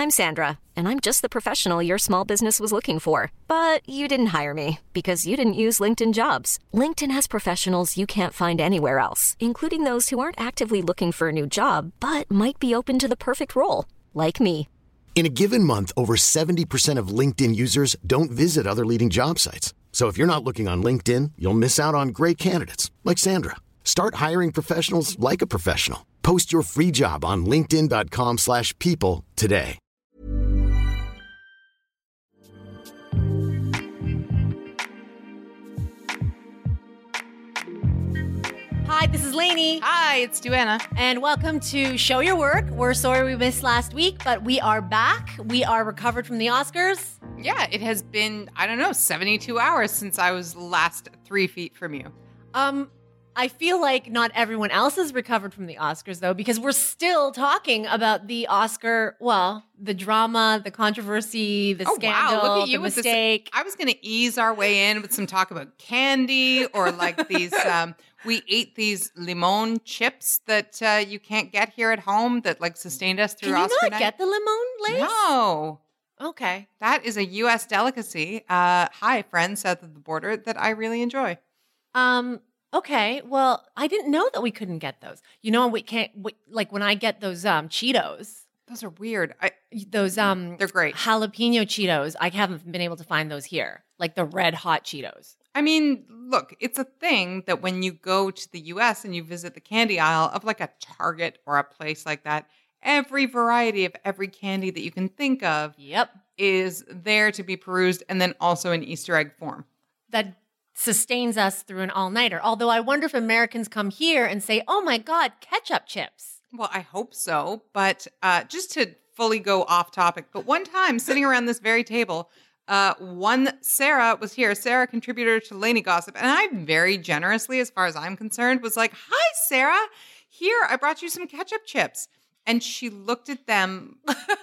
I'm Sandra, and I'm just the professional your small business was looking for. But you didn't hire me because you didn't use LinkedIn Jobs. LinkedIn has professionals you can't find anywhere else, including those who aren't actively looking for a new job, but might be open to the perfect role, like me. In a given month, over 70% of LinkedIn users don't visit other leading job sites. So if you're not looking on LinkedIn, you'll miss out on great candidates like Sandra. Start hiring professionals like a professional. Post your free job on linkedin.com/people today. Hi, this is Lainey. Hi, it's Duana. And welcome to Show Your Work. We're sorry we missed last week, but we are back. We are recovered from the Oscars. Yeah, it has been, 72 hours since I was last 3 feet from you. I feel like not everyone else has recovered from the Oscars, though, because we're still talking about the Oscar, the drama, the controversy, the scandal, wow, look at you the with mistake. I was going to ease our way in with some talk about candy or like these, we ate these limon chips that you can't get here at home that like sustained us through Oscar Can you not night. get the limon lace? No. Okay. That is a U.S. delicacy, hi, friends south of the border, that I really enjoy. Okay, well, I didn't know that we couldn't get those. You know, like when I get those Cheetos. Those are weird. Those they're great. Jalapeno Cheetos. I haven't been able to find those here, like the red hot Cheetos. I mean, look, it's a thing that when you go to the U.S. and you visit the candy aisle of like a Target or a place like that, every variety of every candy that you can think of is there to be perused, and then also in Easter egg form. That sustains us through an all-nighter. Although I wonder if Americans come here and say, oh my God, ketchup chips. Well, I hope so. But just to fully go off topic, but one time sitting around this very table, Sarah was here, Sarah, contributor to Lainey Gossip, and I very generously, as far as I'm concerned, was like, hi, Sarah, here, I brought you some ketchup chips. And she looked at them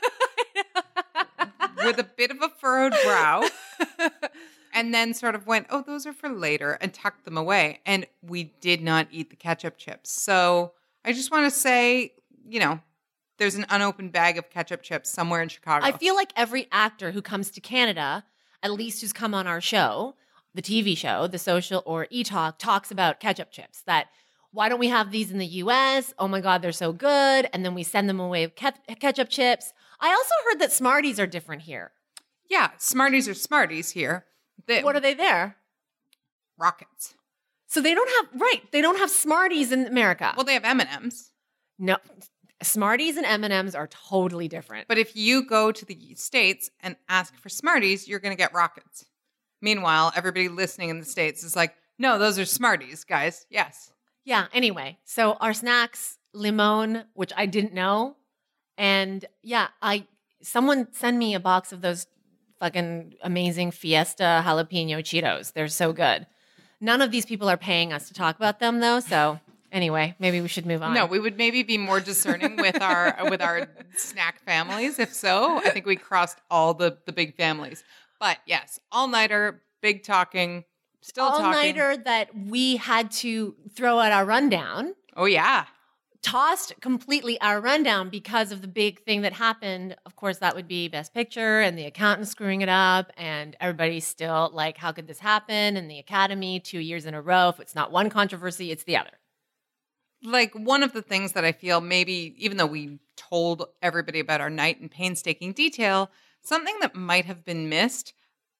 with a bit of a furrowed brow and then sort of went, oh, those are for later, and tucked them away. And we did not eat the ketchup chips. So I just want to say, there's an unopened bag of ketchup chips somewhere in Chicago. I feel like every actor who comes to Canada, at least who's come on our show, the TV show, The Social or E-Talk, talks about ketchup chips. That why don't we have these in the U.S.? Oh my God, they're so good. And then we send them away with ketchup chips. I also heard that Smarties are different here. Yeah, Smarties are Smarties here. What are they there? Rockets. So they don't have Smarties in America. Well, they have M&Ms. No, Smarties and M&Ms are totally different. But if you go to the States and ask for Smarties, you're going to get Rockets. Meanwhile, everybody listening in the States is like, no, those are Smarties, guys. Yes. Yeah, anyway. So our snacks, limon, which I didn't know. And yeah, someone send me a box of those fucking amazing Fiesta jalapeno Cheetos. They're so good. None of these people are paying us to talk about them, though. So anyway, maybe we should move on. No, we would maybe be more discerning with our snack families. If so, I think we crossed all the big families. But yes, all-nighter, big talking, still talking. All-nighter that we had to throw out our rundown. Oh, yeah. Tossed completely our rundown because of the big thing that happened. Of course, that would be Best Picture and the accountant screwing it up, and everybody's still like, how could this happen? And the Academy 2 years in a row. If it's not one controversy, it's the other. Like, one of the things that I feel maybe, even though we told everybody about our night in painstaking detail, something that might have been missed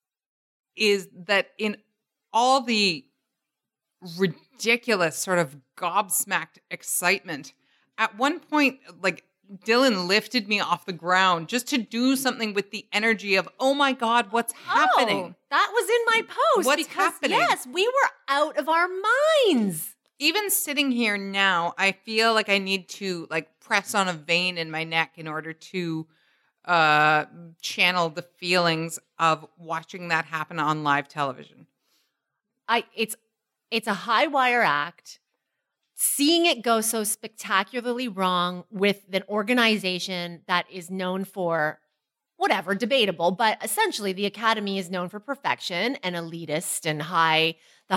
is that in all the ridiculous sort of gobsmacked excitement, at one point, like, Dylan lifted me off the ground just to do something with the energy of, oh my God, what's happening? That was in my post. What's happening? Yes, we were out of our minds. Even sitting here now, I feel like I need to like press on a vein in my neck in order to channel the feelings of watching that happen on live television. It's a high wire act. Seeing it go so spectacularly wrong with an organization that is known for whatever, debatable, but essentially the Academy is known for perfection and elitist and the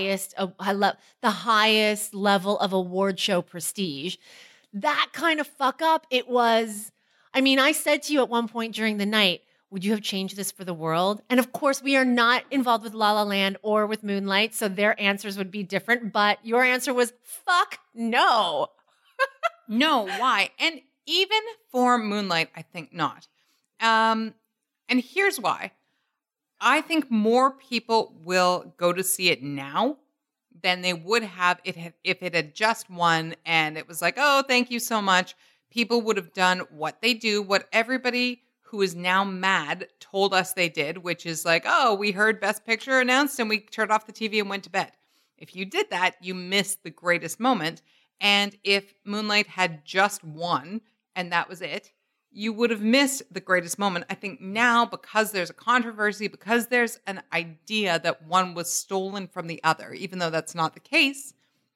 highest level of award show prestige. That kind of fuck up, it was, I mean, I said to you at one point during the night, would you have changed this for the world? And of course, we are not involved with La La Land or with Moonlight, so their answers would be different. But your answer was, fuck no. No, why? And even for Moonlight, I think not. And here's why. I think more people will go to see it now than they would have if it had just won and it was like, oh, thank you so much. People would have done what they do, what everybody who is now mad told us they did, which is like, oh, we heard Best Picture announced and we turned off the TV and went to bed. If you did that, you missed the greatest moment. And if Moonlight had just won and that was it, you would have missed the greatest moment. I think now, because there's a controversy, because there's an idea that one was stolen from the other, even though that's not the case,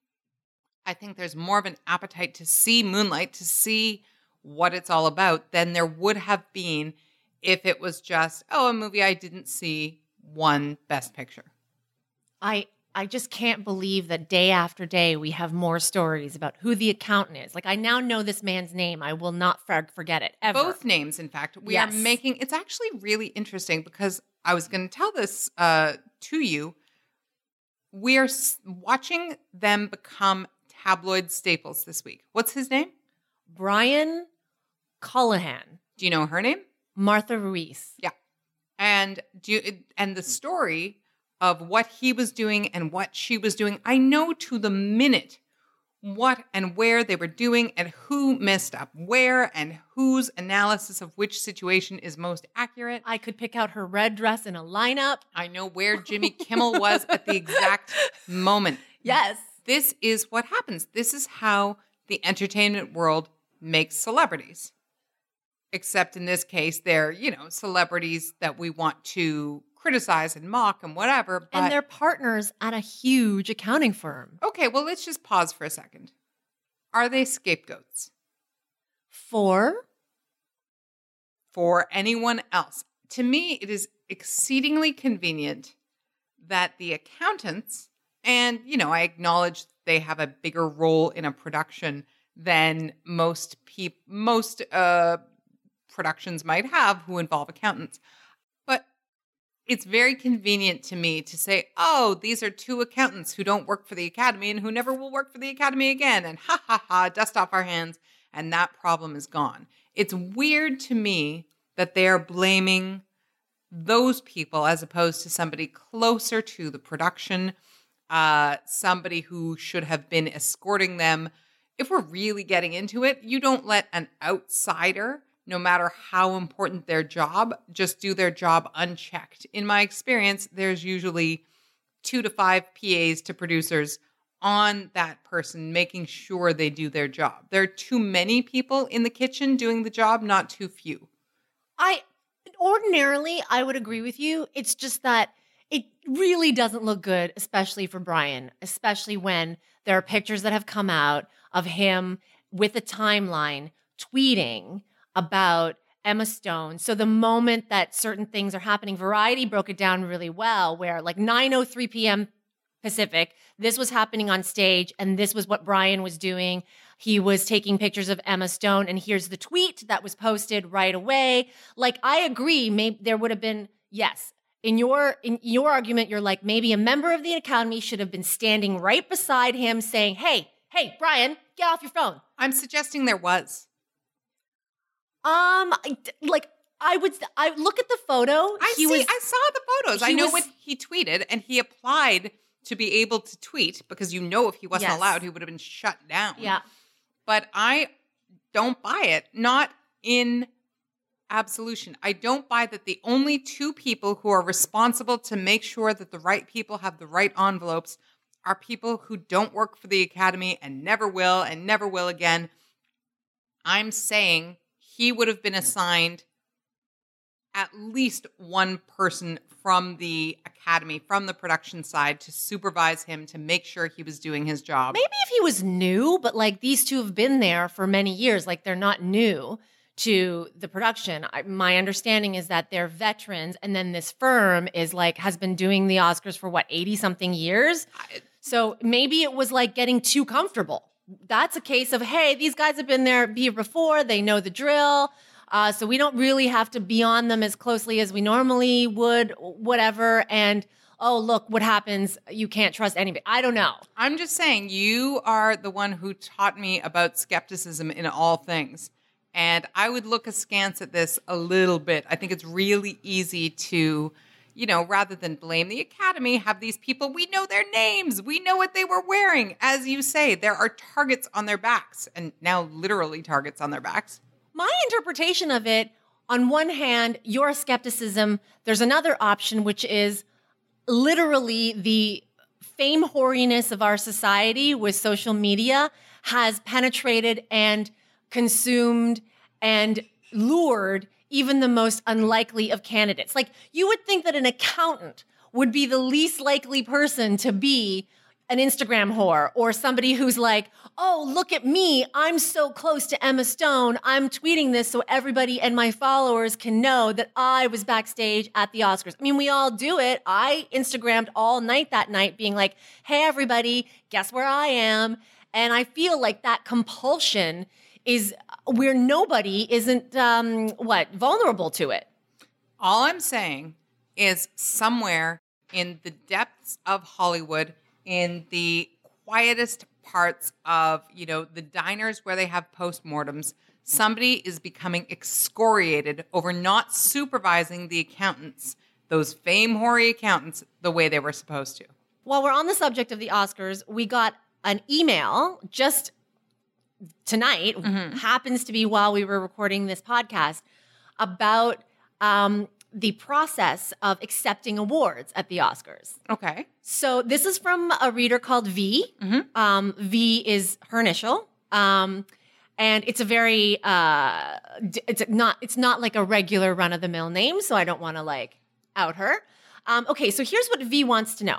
I think there's more of an appetite to see Moonlight, to see what it's all about, than there would have been if it was just, oh, a movie I didn't see won Best Picture. I just can't believe that day after day we have more stories about who the accountant is. Like, I now know this man's name. I will not forget it ever. Both names, in fact. We are making, it's actually really interesting because I was going to tell this to you. We are watching them become tabloid staples this week. What's his name? Brian Callahan. Do you know her name? Martha Ruiz. Yeah. And the story of what he was doing and what she was doing, I know to the minute what and where they were doing and who messed up where and whose analysis of which situation is most accurate. I could pick out her red dress in a lineup. I know where Jimmy Kimmel was at the exact moment. Yes. This is what happens. This is how the entertainment world makes celebrities. Except in this case, they're, celebrities that we want to criticize and mock and whatever. But and they're partners at a huge accounting firm. Okay, well, let's just pause for a second. Are they scapegoats? For anyone else. To me, it is exceedingly convenient that the accountants, and, I acknowledge they have a bigger role in a production than most productions might have who involve accountants. But it's very convenient to me to say, oh, these are two accountants who don't work for the Academy and who never will work for the Academy again. And ha, ha, ha, dust off our hands. And that problem is gone. It's weird to me that they are blaming those people as opposed to somebody closer to the production, somebody who should have been escorting them. If we're really getting into it, you don't let an outsider, no matter how important their job, just do their job unchecked. In my experience, there's usually 2 to 5 PAs to producers on that person, making sure they do their job. There are too many people in the kitchen doing the job, not too few. Ordinarily, I would agree with you. It's just that it really doesn't look good, especially for Brian, especially when there are pictures that have come out of him with a timeline tweeting about Emma Stone. So the moment that certain things are happening, Variety broke it down really well, where like 9:03 p.m. Pacific, this was happening on stage, and this was what Brian was doing. He was taking pictures of Emma Stone, and here's the tweet that was posted right away. Like, I agree, maybe there would have been, yes, in your argument, you're like, maybe a member of the Academy should have been standing right beside him saying, hey, Brian, get off your phone. I'm suggesting there was. I look at the photo. I saw the photos. I know what he tweeted, and he applied to be able to tweet because if he wasn't allowed, he would have been shut down. Yeah. But I don't buy it. Not in absolution. I don't buy that the only two people who are responsible to make sure that the right people have the right envelopes are people who don't work for the Academy and never will again. I'm saying he would have been assigned at least one person from the Academy, from the production side, to supervise him, to make sure he was doing his job. Maybe if he was new, but like these two have been there for many years. Like, they're not new to the production. My understanding is that they're veterans, and then this firm is like, has been doing the Oscars for 80 something years. So maybe it was like getting too comfortable. That's a case of, hey, these guys have been there before. They know the drill. So we don't really have to be on them as closely as we normally would, whatever. And oh, look what happens. You can't trust anybody. I don't know. I'm just saying, you are the one who taught me about skepticism in all things. And I would look askance at this a little bit. I think it's really easy to, rather than blame the Academy, have these people, we know their names, we know what they were wearing. As you say, there are targets on their backs, and now literally targets on their backs. My interpretation of it, on one hand, your skepticism, there's another option, which is literally the fame hoariness of our society with social media has penetrated and consumed and lured even the most unlikely of candidates. Like, you would think that an accountant would be the least likely person to be an Instagram whore, or somebody who's like, oh, look at me. I'm so close to Emma Stone. I'm tweeting this so everybody and my followers can know that I was backstage at the Oscars. I mean, we all do it. I Instagrammed all night that night being like, hey, everybody, guess where I am? And I feel like that compulsion is where nobody isn't, vulnerable to it. All I'm saying is somewhere in the depths of Hollywood, in the quietest parts of, the diners where they have postmortems, somebody is becoming excoriated over not supervising the accountants, those fame-hoary accountants, the way they were supposed to. While we're on the subject of the Oscars, we got an email just tonight, happens to be while we were recording this podcast, about the process of accepting awards at the Oscars. Okay. So this is from a reader called V. V is her initial. And it's a very, it's not like a regular run-of-the-mill name, so I don't want to out her. Okay, so here's what V wants to know.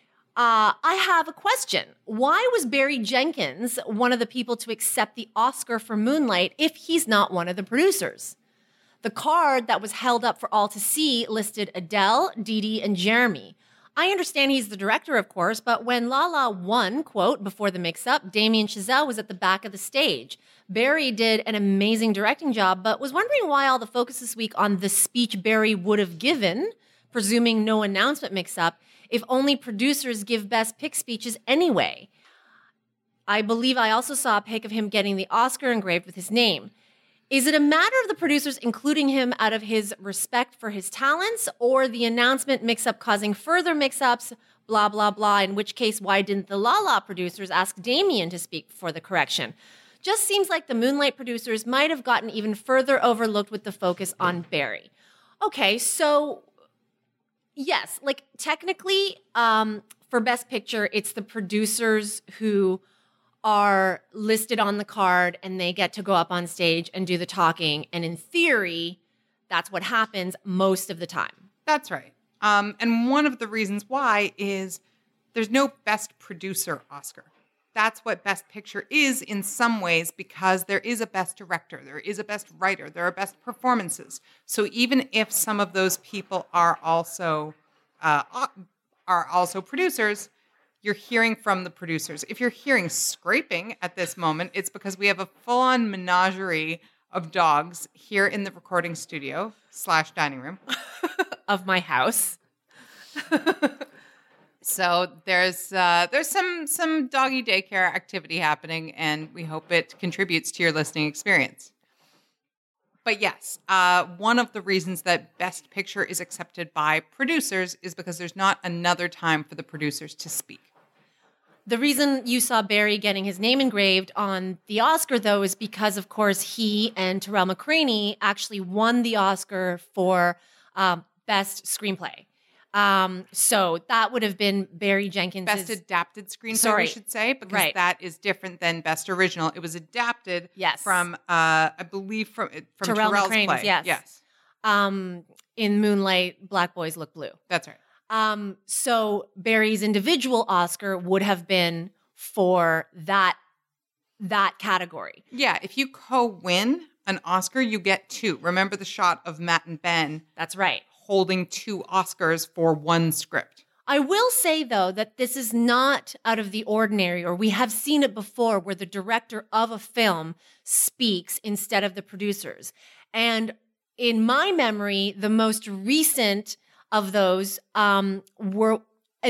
I have a question. Why was Barry Jenkins one of the people to accept the Oscar for Moonlight if he's not one of the producers? The card that was held up for all to see listed Adele, Dee Dee, and Jeremy. I understand he's the director, of course, but when La La won, quote, before the mix-up, Damien Chazelle was at the back of the stage. Barry did an amazing directing job, but was wondering why all the focus this week on the speech Barry would have given, presuming no announcement mix-up, if only producers give Best Pick speeches anyway. I believe I also saw a pic of him getting the Oscar engraved with his name. Is it a matter of the producers including him out of his respect for his talents, or the announcement mix-up causing further mix-ups, blah, blah, blah, in which case, why didn't the La La producers ask Damien to speak for the correction? Just seems like the Moonlight producers might have gotten even further overlooked with the focus on Barry. Okay, so yes, technically, for Best Picture, it's the producers who are listed on the card and they get to go up on stage and do the talking. And in theory, that's what happens most of the time. That's right. And one of the reasons why is there's no Best Producer Oscar. That's what Best Picture is in some ways, because there is a Best Director, there is a Best Writer, there are Best Performances. So even if some of those people are also producers, you're hearing from the producers. If you're hearing scraping at this moment, it's because we have a full-on menagerie of dogs here in the recording studio / dining room of my house. So there's some doggy daycare activity happening, and we hope it contributes to your listening experience. But yes, one of the reasons that Best Picture is accepted by producers is because there's not another time for the producers to speak. The reason you saw Barry getting his name engraved on the Oscar, though, is because, of course, he and Terrell McCraney actually won the Oscar for Best Screenplay. So that would have been Barry Jenkins' Best Adapted Screenplay, we should say, because that is different than Best Original. It was adapted from, I believe, from Terrell's play. Yes. In Moonlight, Black Boys Look Blue. That's right. So Barry's individual Oscar would have been for that category. Yeah, if you co-win an Oscar, you get two. Remember the shot of Matt and Ben? That's right. Holding 2 Oscars for one script. I will say, though, that this is not out of the ordinary, or we have seen it before where the director of a film speaks instead of the producers. And in my memory, the most recent of those would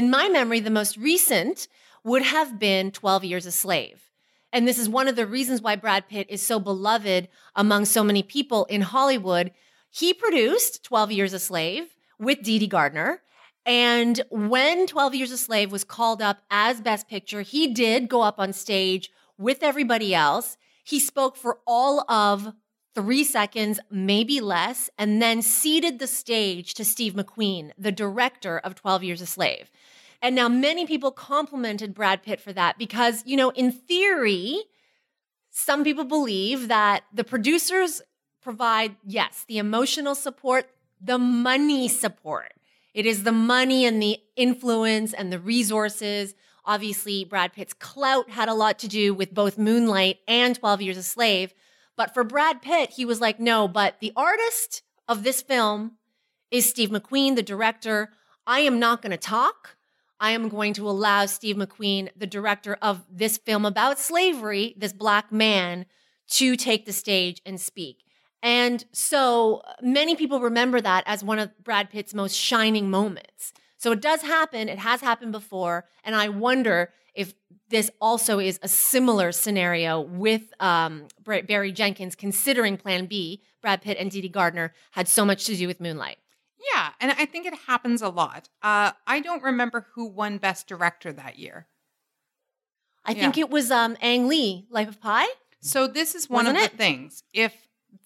have been 12 Years a Slave. And this is one of the reasons why Brad Pitt is so beloved among so many people in Hollywood. He produced 12 Years a Slave with Dee Dee Gardner. And when 12 Years a Slave was called up as Best Picture, he did go up on stage with everybody else. He spoke for all of 3 seconds, maybe less, and then ceded the stage to Steve McQueen, the director of 12 Years a Slave. And now many people complimented Brad Pitt for that because, in theory, some people believe that the producers provide, yes, the emotional support, the money support. It is the money and the influence and the resources. Obviously, Brad Pitt's clout had a lot to do with both Moonlight and 12 Years a Slave. But for Brad Pitt, he was like, no, but the artist of this film is Steve McQueen, the director. I am not going to talk. I am going to allow Steve McQueen, the director of this film about slavery, this black man, to take the stage and speak. And so many people remember that as one of Brad Pitt's most shining moments. So it does happen. It has happened before. And I wonder if this also is a similar scenario with Barry Jenkins, considering Plan B, Brad Pitt and Dee Dee Gardner had so much to do with Moonlight. Yeah, and I think it happens a lot. I don't remember who won Best Director that year. I think it was Ang Lee, Life of Pi. So this is one of the things. If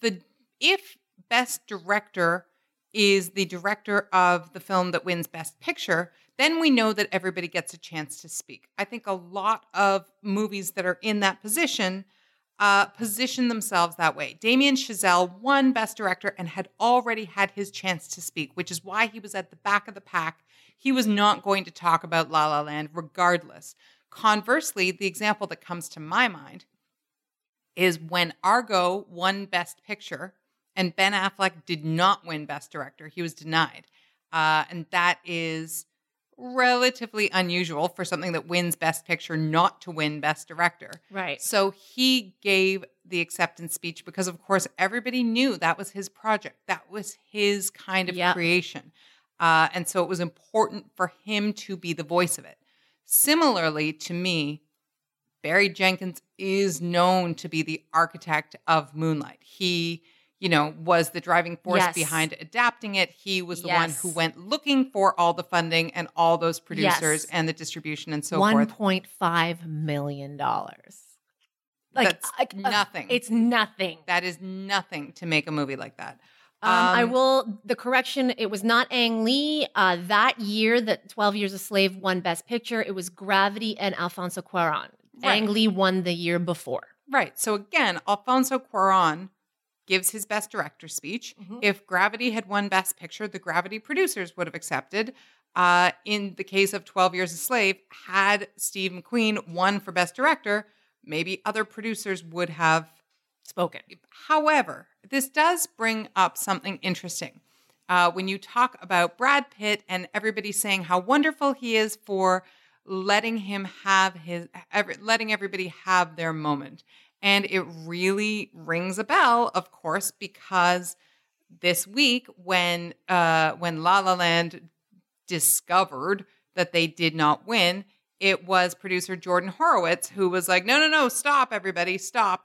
Best Director is the director of the film that wins Best Picture, then we know that everybody gets a chance to speak. I think a lot of movies that are in that position position themselves that way. Damien Chazelle won Best Director and had already had his chance to speak, which is why he was at the back of the pack. He was not going to talk about La La Land regardless. Conversely, the example that comes to my mind is when Argo won Best Picture and Ben Affleck did not win Best Director. He was denied. And that is relatively unusual for something that wins Best Picture not to win Best Director. Right. So he gave the acceptance speech because, of course, everybody knew that was his project. That was his kind of creation. And so it was important for him to be the voice of it. Similarly, to me, Barry Jenkins is known to be the architect of Moonlight. He, was the driving force behind adapting it. He was the one who went looking for all the funding and all those producers and the distribution and so forth. $1.5 million. That's nothing. It's nothing. That is nothing to make a movie like that. The correction, it was not Ang Lee. That year that 12 Years a Slave won Best Picture, it was Gravity and Alfonso Cuarón. Right. Ang Lee won the year before. Right. So again, Alfonso Cuarón gives his Best Director speech. Mm-hmm. If Gravity had won Best Picture, the Gravity producers would have accepted. In the case of 12 Years a Slave, had Steve McQueen won for Best Director, maybe other producers would have spoken. However, this does bring up something interesting. When you talk about Brad Pitt and everybody saying how wonderful he is for letting everybody have their moment. And it really rings a bell, of course, because this week when La La Land discovered that they did not win, it was producer Jordan Horowitz who was like, no, stop, everybody, stop.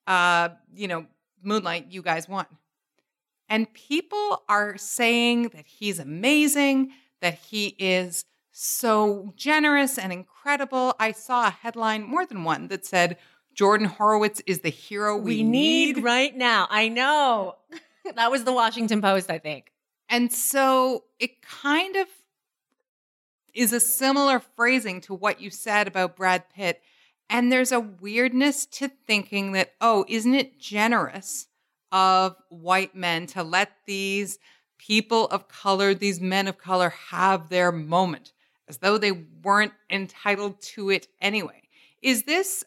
Moonlight, you guys won. And people are saying that he's amazing, that he is so generous and incredible. I saw a headline, more than one, that said, Jordan Horowitz is the hero we need right now. I know. That was the Washington Post, I think. And so it kind of is a similar phrasing to what you said about Brad Pitt. And there's a weirdness to thinking that, isn't it generous of white men to let these people of color, these men of color, have their moment as though they weren't entitled to it anyway? Is this,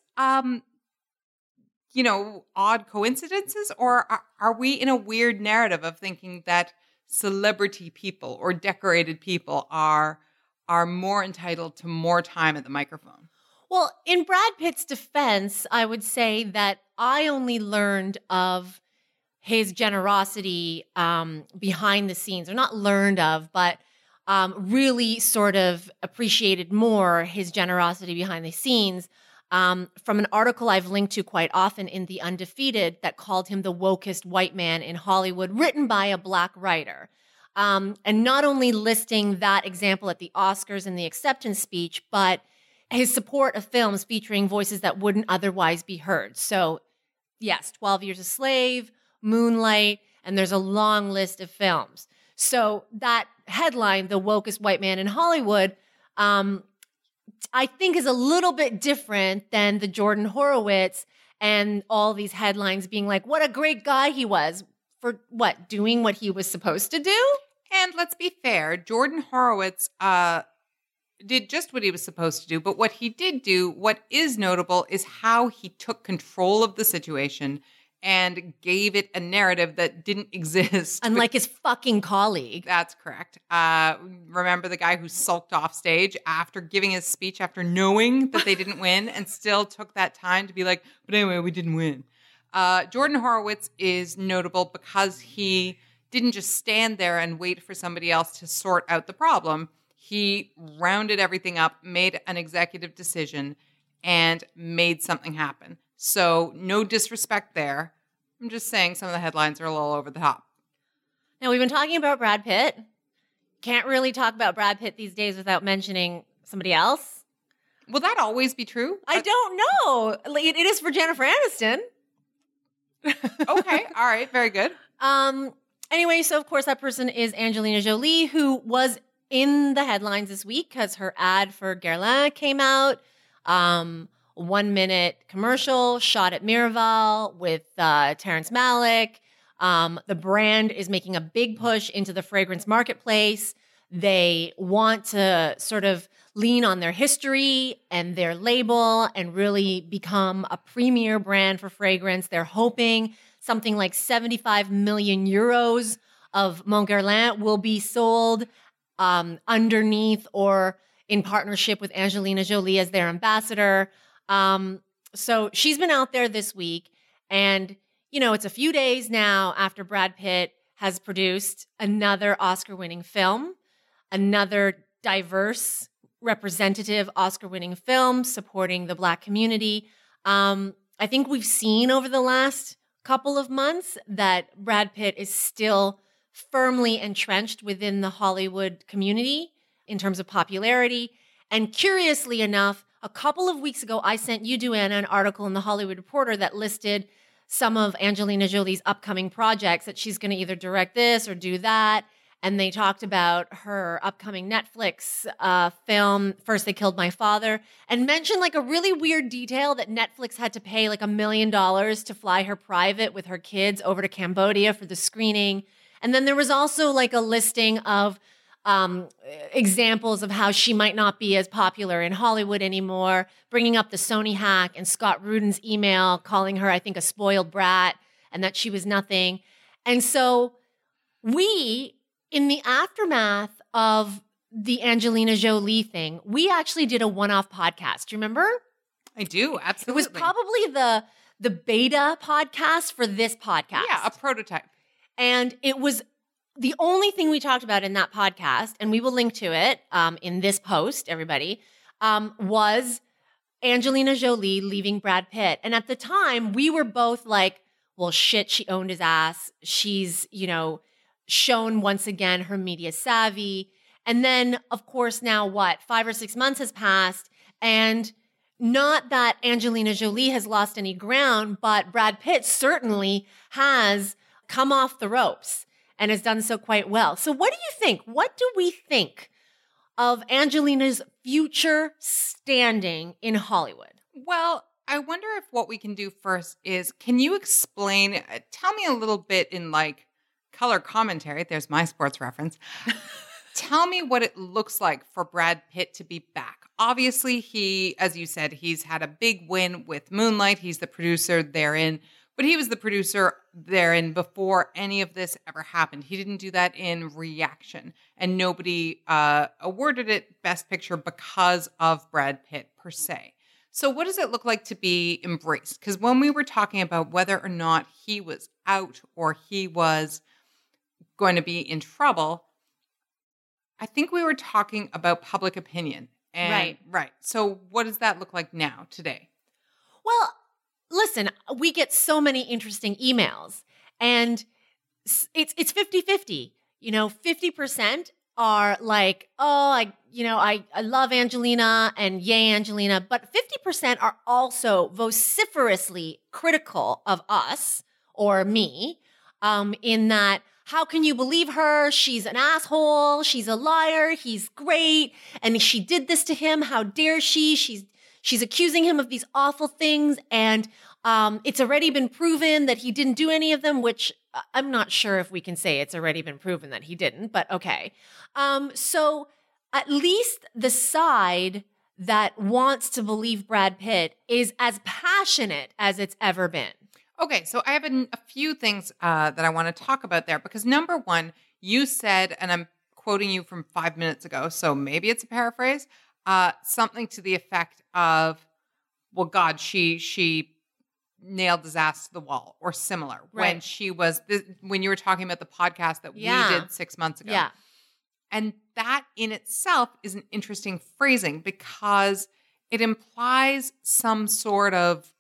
odd coincidences? Or are we in a weird narrative of thinking that celebrity people or decorated people are more entitled to more time at the microphone? Well, in Brad Pitt's defense, I would say that I only learned of his generosity behind the scenes, or not learned of, but really sort of appreciated more his generosity behind the scenes from an article I've linked to quite often in The Undefeated that called him the wokest white man in Hollywood, written by a Black writer. And not only listing that example at the Oscars in the acceptance speech, but his support of films featuring voices that wouldn't otherwise be heard. So, yes, 12 Years a Slave, Moonlight, and there's a long list of films. So that headline, the wokest white man in Hollywood, I think is a little bit different than the Jordan Horowitz and all these headlines being like, what a great guy he was for what, doing what he was supposed to do? And let's be fair, Jordan Horowitz did just what he was supposed to do. But what he did do, what is notable, is how he took control of the situation and gave it a narrative that didn't exist. Unlike his fucking colleague. That's correct. Remember the guy who sulked off stage after giving his speech, after knowing that they didn't win, and still took that time to be like, but anyway, we didn't win. Jordan Horowitz is notable because he didn't just stand there and wait for somebody else to sort out the problem. He rounded everything up, made an executive decision, and made something happen. So no disrespect there. I'm just saying some of the headlines are a little over the top. Now, we've been talking about Brad Pitt. Can't really talk about Brad Pitt these days without mentioning somebody else. Will that always be true? I don't know. It is for Jennifer Aniston. Okay. All right. Very good. Anyway, so of course that person is Angelina Jolie, who was in the headlines this week because her ad for Guerlain came out. 1 minute commercial shot at Miraval with Terrence Malick. The brand is making a big push into the fragrance marketplace. They want to sort of lean on their history and their label and really become a premier brand for fragrance. They're hoping something like 75 million euros of Mon Guerlain will be sold underneath or in partnership with Angelina Jolie as their ambassador. So she's been out there this week, and, you know, it's a few days now after Brad Pitt has produced another Oscar-winning film, another diverse, representative Oscar-winning film supporting the Black community. I think we've seen over the last couple of months that Brad Pitt is still firmly entrenched within the Hollywood community in terms of popularity. And curiously enough, a couple of weeks ago, I sent you, Duana, an article in The Hollywood Reporter that listed some of Angelina Jolie's upcoming projects, that she's going to either direct this or do that. And they talked about her upcoming Netflix film, First They Killed My Father, and mentioned like a really weird detail that Netflix had to pay like $1 million to fly her private with her kids over to Cambodia for the screening. And then there was also like a listing of examples of how she might not be as popular in Hollywood anymore, bringing up the Sony hack and Scott Rudin's email, calling her, I think, a spoiled brat and that she was nothing. And so we, in the aftermath of the Angelina Jolie thing, we actually did a one-off podcast. Do you remember? I do, absolutely. It was probably the beta podcast for this podcast. Yeah, a prototype. And it was the only thing we talked about in that podcast, and we will link to it in this post, everybody, was Angelina Jolie leaving Brad Pitt. And at the time, we were both like, well, shit, she owned his ass. She's, you know, shown once again her media savvy. And then, of course, now what, 5 or 6 months has passed, and not that Angelina Jolie has lost any ground, but Brad Pitt certainly has come off the ropes and has done so quite well. So what do you think? What do we think of Angelina's future standing in Hollywood? Well, I wonder if what we can do first is, can you explain, tell me a little bit in like color commentary, there's my sports reference, tell me what it looks like for Brad Pitt to be back. Obviously, he, as you said, he's had a big win with Moonlight. He's the producer therein. But he was the producer therein before any of this ever happened. He didn't do that in reaction. And nobody awarded it Best Picture because of Brad Pitt per se. So what does it look like to be embraced? Because when we were talking about whether or not he was out or he was going to be in trouble, I think we were talking about public opinion. And, right. So what does that look like now, today? Well, listen, we get so many interesting emails, and it's 50-50. 50% are like, oh, I love Angelina and yay, Angelina. But 50% are also vociferously critical of us or me, in that, how can you believe her? She's an asshole. She's a liar. He's great. And she did this to him. How dare she? She's accusing him of these awful things. And it's already been proven that he didn't do any of them, which I'm not sure if we can say it's already been proven that he didn't, but okay. So at least the side that wants to believe Brad Pitt is as passionate as it's ever been. Okay, so I have a few things that I want to talk about there, because number one, you said, and I'm quoting you from 5 minutes ago, so maybe it's a paraphrase, something to the effect of, well, God, she nailed his ass to the wall, or similar, when she was, when you were talking about the podcast that we did 6 months ago. Yeah. And that in itself is an interesting phrasing, because it implies some sort of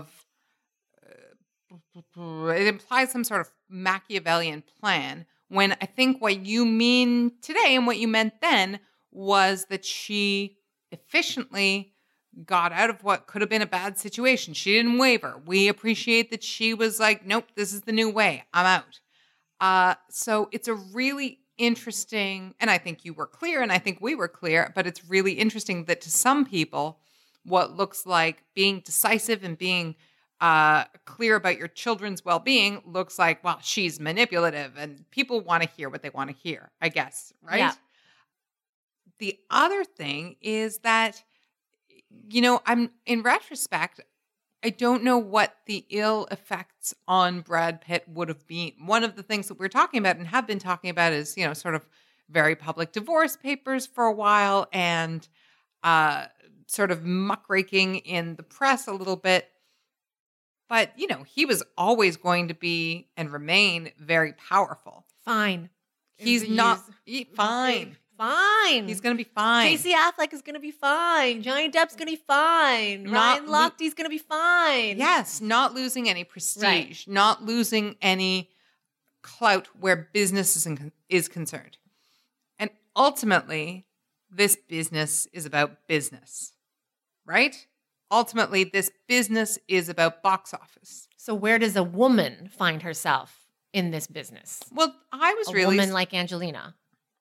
Machiavellian plan, when I think what you mean today and what you meant then was that she efficiently got out of what could have been a bad situation. She didn't waver. We appreciate that she was like, nope, this is the new way. I'm out. So it's a really interesting, and I think you were clear, and I think we were clear, but it's really interesting that to some people, what looks like being decisive and being clear about your children's well-being looks like, well, she's manipulative, and people want to hear what they want to hear, I guess, right? Yeah. The other thing is that, I'm in retrospect, I don't know what the ill effects on Brad Pitt would have been. One of the things that we're talking about and have been talking about is, sort of very public divorce papers for a while, and sort of muckraking in the press a little bit. But, he was always going to be and remain very fpowerful. Fine. He's not fine. Fine. He's going to be fine. Casey Affleck is going to be fine. Johnny Depp's going to be fine. Ryan Lochte's going to be fine. Yes, not losing any prestige, not losing any clout where business is concerned. And ultimately, this business is about business, right? Ultimately, this business is about box office. So where does a woman find herself in this business? Well, I was a really... woman like Angelina.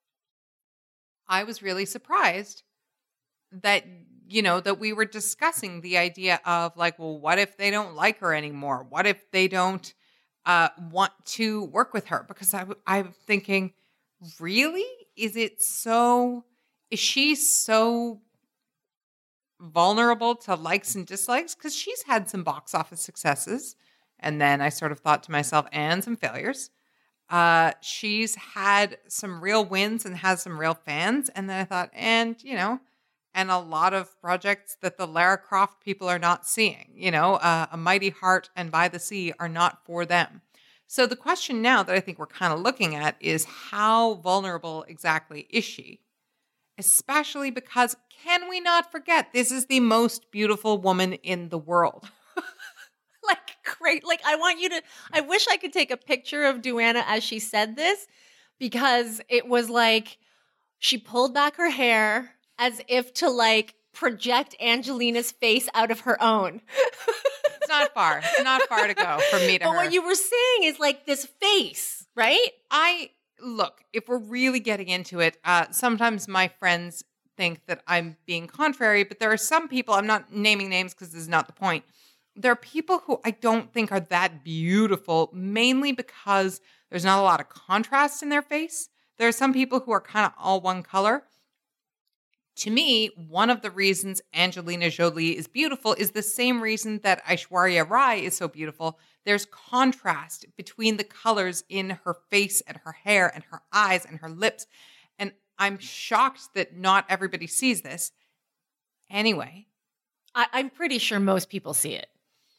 I was really surprised that, that we were discussing the idea of like, well, what if they don't like her anymore? What if they don't want to work with her? Because I'm thinking, really? Is she so vulnerable to likes and dislikes? Because she's had some box office successes. And then I sort of thought to myself, and some failures. She's had some real wins and has some real fans. And then I thought, and a lot of projects that the Lara Croft people are not seeing, A Mighty Heart and By the Sea are not for them. So the question now that I think we're kind of looking at is, how vulnerable exactly is she? Especially because, can we not forget, this is the most beautiful woman in the world. Great. I wish I could take a picture of Duana as she said this, because it was like she pulled back her hair as if to project Angelina's face out of her own. It's not far. It's not far to go from me to her. But what you were saying is this face, right? Look, if we're really getting into it, sometimes my friends think that I'm being contrary, but there are some people, I'm not naming names because this is not the point. There are people who I don't think are that beautiful, mainly because there's not a lot of contrast in their face. There are some people who are kind of all one color. To me, one of the reasons Angelina Jolie is beautiful is the same reason that Aishwarya Rai is so beautiful. There's contrast between the colors in her face and her hair and her eyes and her lips. And I'm shocked that not everybody sees this. Anyway, I'm pretty sure most people see it.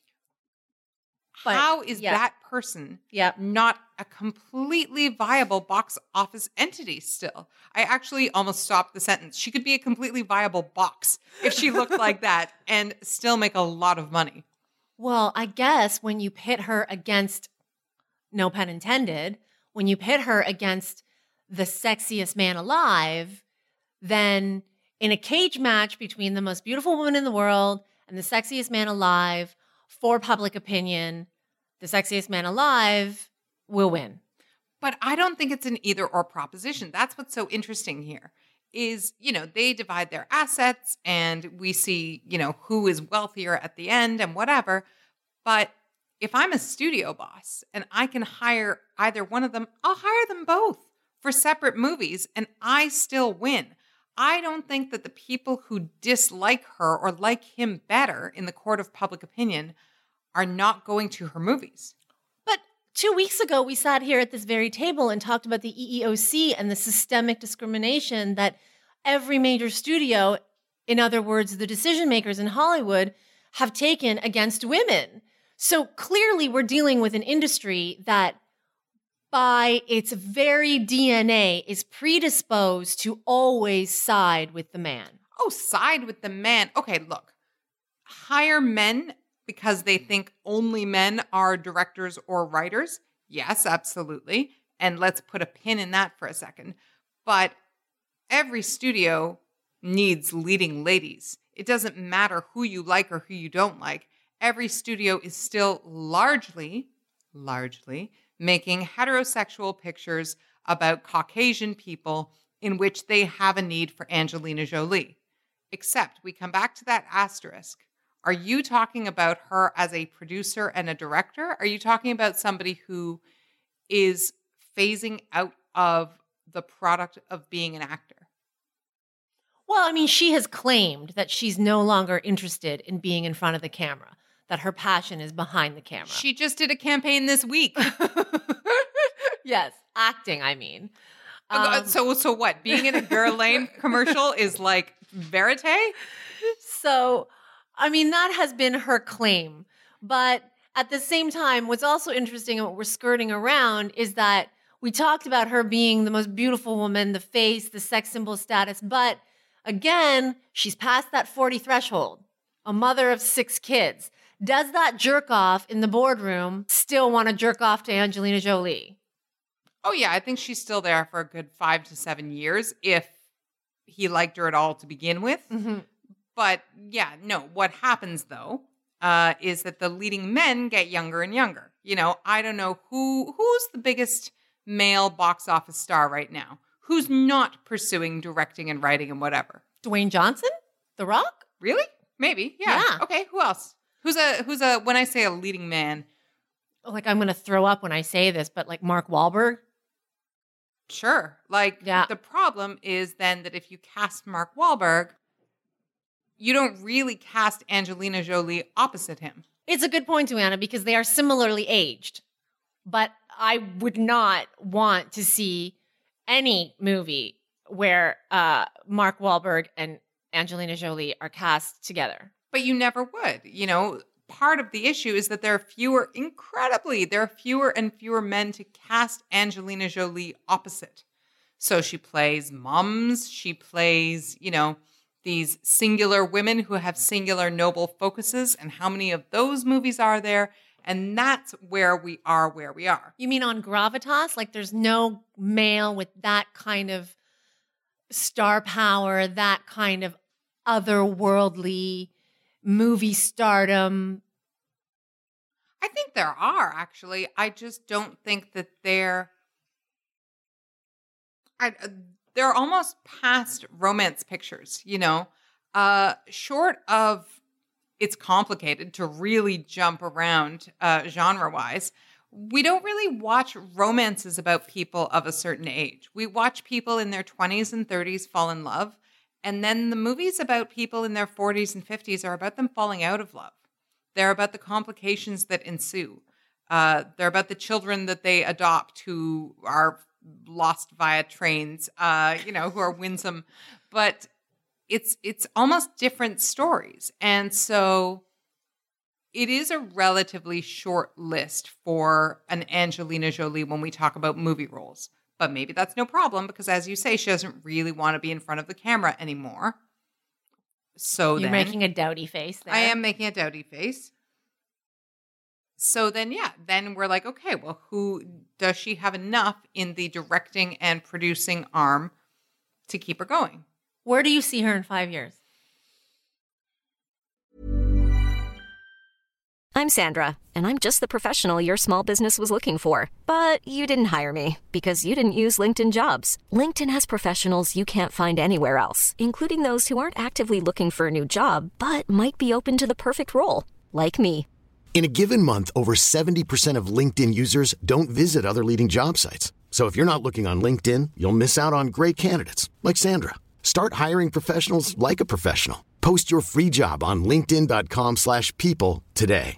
But, How is yeah. that person Yeah. not a completely viable box office entity still? I actually almost stopped the sentence. She could be a completely viable box if she looked like that and still make a lot of money. Well, I guess when you pit her against, no pun intended, when you pit her against the sexiest man alive, then in a cage match between the most beautiful woman in the world and the sexiest man alive, for public opinion, the sexiest man alive will win. But I don't think it's an either or proposition. That's what's so interesting here is, they divide their assets and we see, who is wealthier at the end and whatever. But if I'm a studio boss and I can hire either one of them, I'll hire them both for separate movies and I still win. I don't think that the people who dislike her or like him better in the court of public opinion are not going to her movies. But 2 weeks ago, we sat here at this very table and talked about the EEOC and the systemic discrimination that every major studio, in other words, the decision makers in Hollywood, have taken against women. So clearly, we're dealing with an industry that, by its very DNA, is predisposed to always side with the man. Oh, side with the man. Okay, look, hire men because they think only men are directors or writers. Yes, absolutely. And let's put a pin in that for a second. But every studio needs leading ladies. It doesn't matter who you like or who you don't like. Every studio is still largely making heterosexual pictures about Caucasian people in which they have a need for Angelina Jolie. Except we come back to that asterisk. Are you talking about her as a producer and a director? Are you talking about somebody who is phasing out of the product of being an actor? Well, I mean, she has claimed that she's no longer interested in being in front of the camera, that her passion is behind the camera. She just did a campaign this week. Yes, acting, I mean. So what? Being in a Guerlain commercial is like verite? So, I mean, that has been her claim. But at the same time, what's also interesting and what we're skirting around is that we talked about her being the most beautiful woman, the face, the sex symbol status. But again, she's past that 40 threshold, a mother of 6 kids. Does that jerk off in the boardroom still want to jerk off to Angelina Jolie? Oh, yeah. I think she's still there for a good 5 to 7 years if he liked her at all to begin with. Mm-hmm. But yeah, no, what happens though is that the leading men get younger and younger. I don't know who's the biggest male box office star right now. Who's not pursuing directing and writing and whatever? Dwayne Johnson? The Rock? Really? Maybe. Yeah. Yeah. Okay. Who else? Who's a when I say a leading man? Like, I'm going to throw up when I say this, but like Mark Wahlberg? Sure. Yeah. The problem is then that if you cast Mark Wahlberg, you don't really cast Angelina Jolie opposite him. It's a good point, Joanna, because they are similarly aged. But I would not want to see any movie where Mark Wahlberg and Angelina Jolie are cast together. But you never would. Part of the issue is that there are fewer and fewer men to cast Angelina Jolie opposite. So she plays moms, she plays, these singular women who have singular noble focuses, and how many of those movies are there? And that's where we are. You mean on gravitas? Like there's no male with that kind of star power, that kind of otherworldly movie stardom? I think there are, actually. I just don't think that they're almost past romance pictures, short of it's complicated to really jump around genre-wise. We don't really watch romances about people of a certain age. We watch people in their 20s and 30s fall in love, and then the movies about people in their 40s and 50s are about them falling out of love. They're about the complications that ensue. They're about the children that they adopt who are lost via trains, who are winsome. But it's almost different stories. And so it is a relatively short list for an Angelina Jolie when we talk about movie roles. But maybe that's no problem because, as you say, she doesn't really want to be in front of the camera anymore. So You're making a doubty face there. I am making a doubty face. So then, then we're like, okay, well, who does she have enough in the directing and producing arm to keep her going? Where do you see her in 5 years? I'm Sandra, and I'm just the professional your small business was looking for. But you didn't hire me because you didn't use LinkedIn Jobs. LinkedIn has professionals you can't find anywhere else, including those who aren't actively looking for a new job, but might be open to the perfect role, like me. In a given month, over 70% of LinkedIn users don't visit other leading job sites. So if you're not looking on LinkedIn, you'll miss out on great candidates like Sandra. Start hiring professionals like a professional. Post your free job on linkedin.com/people today.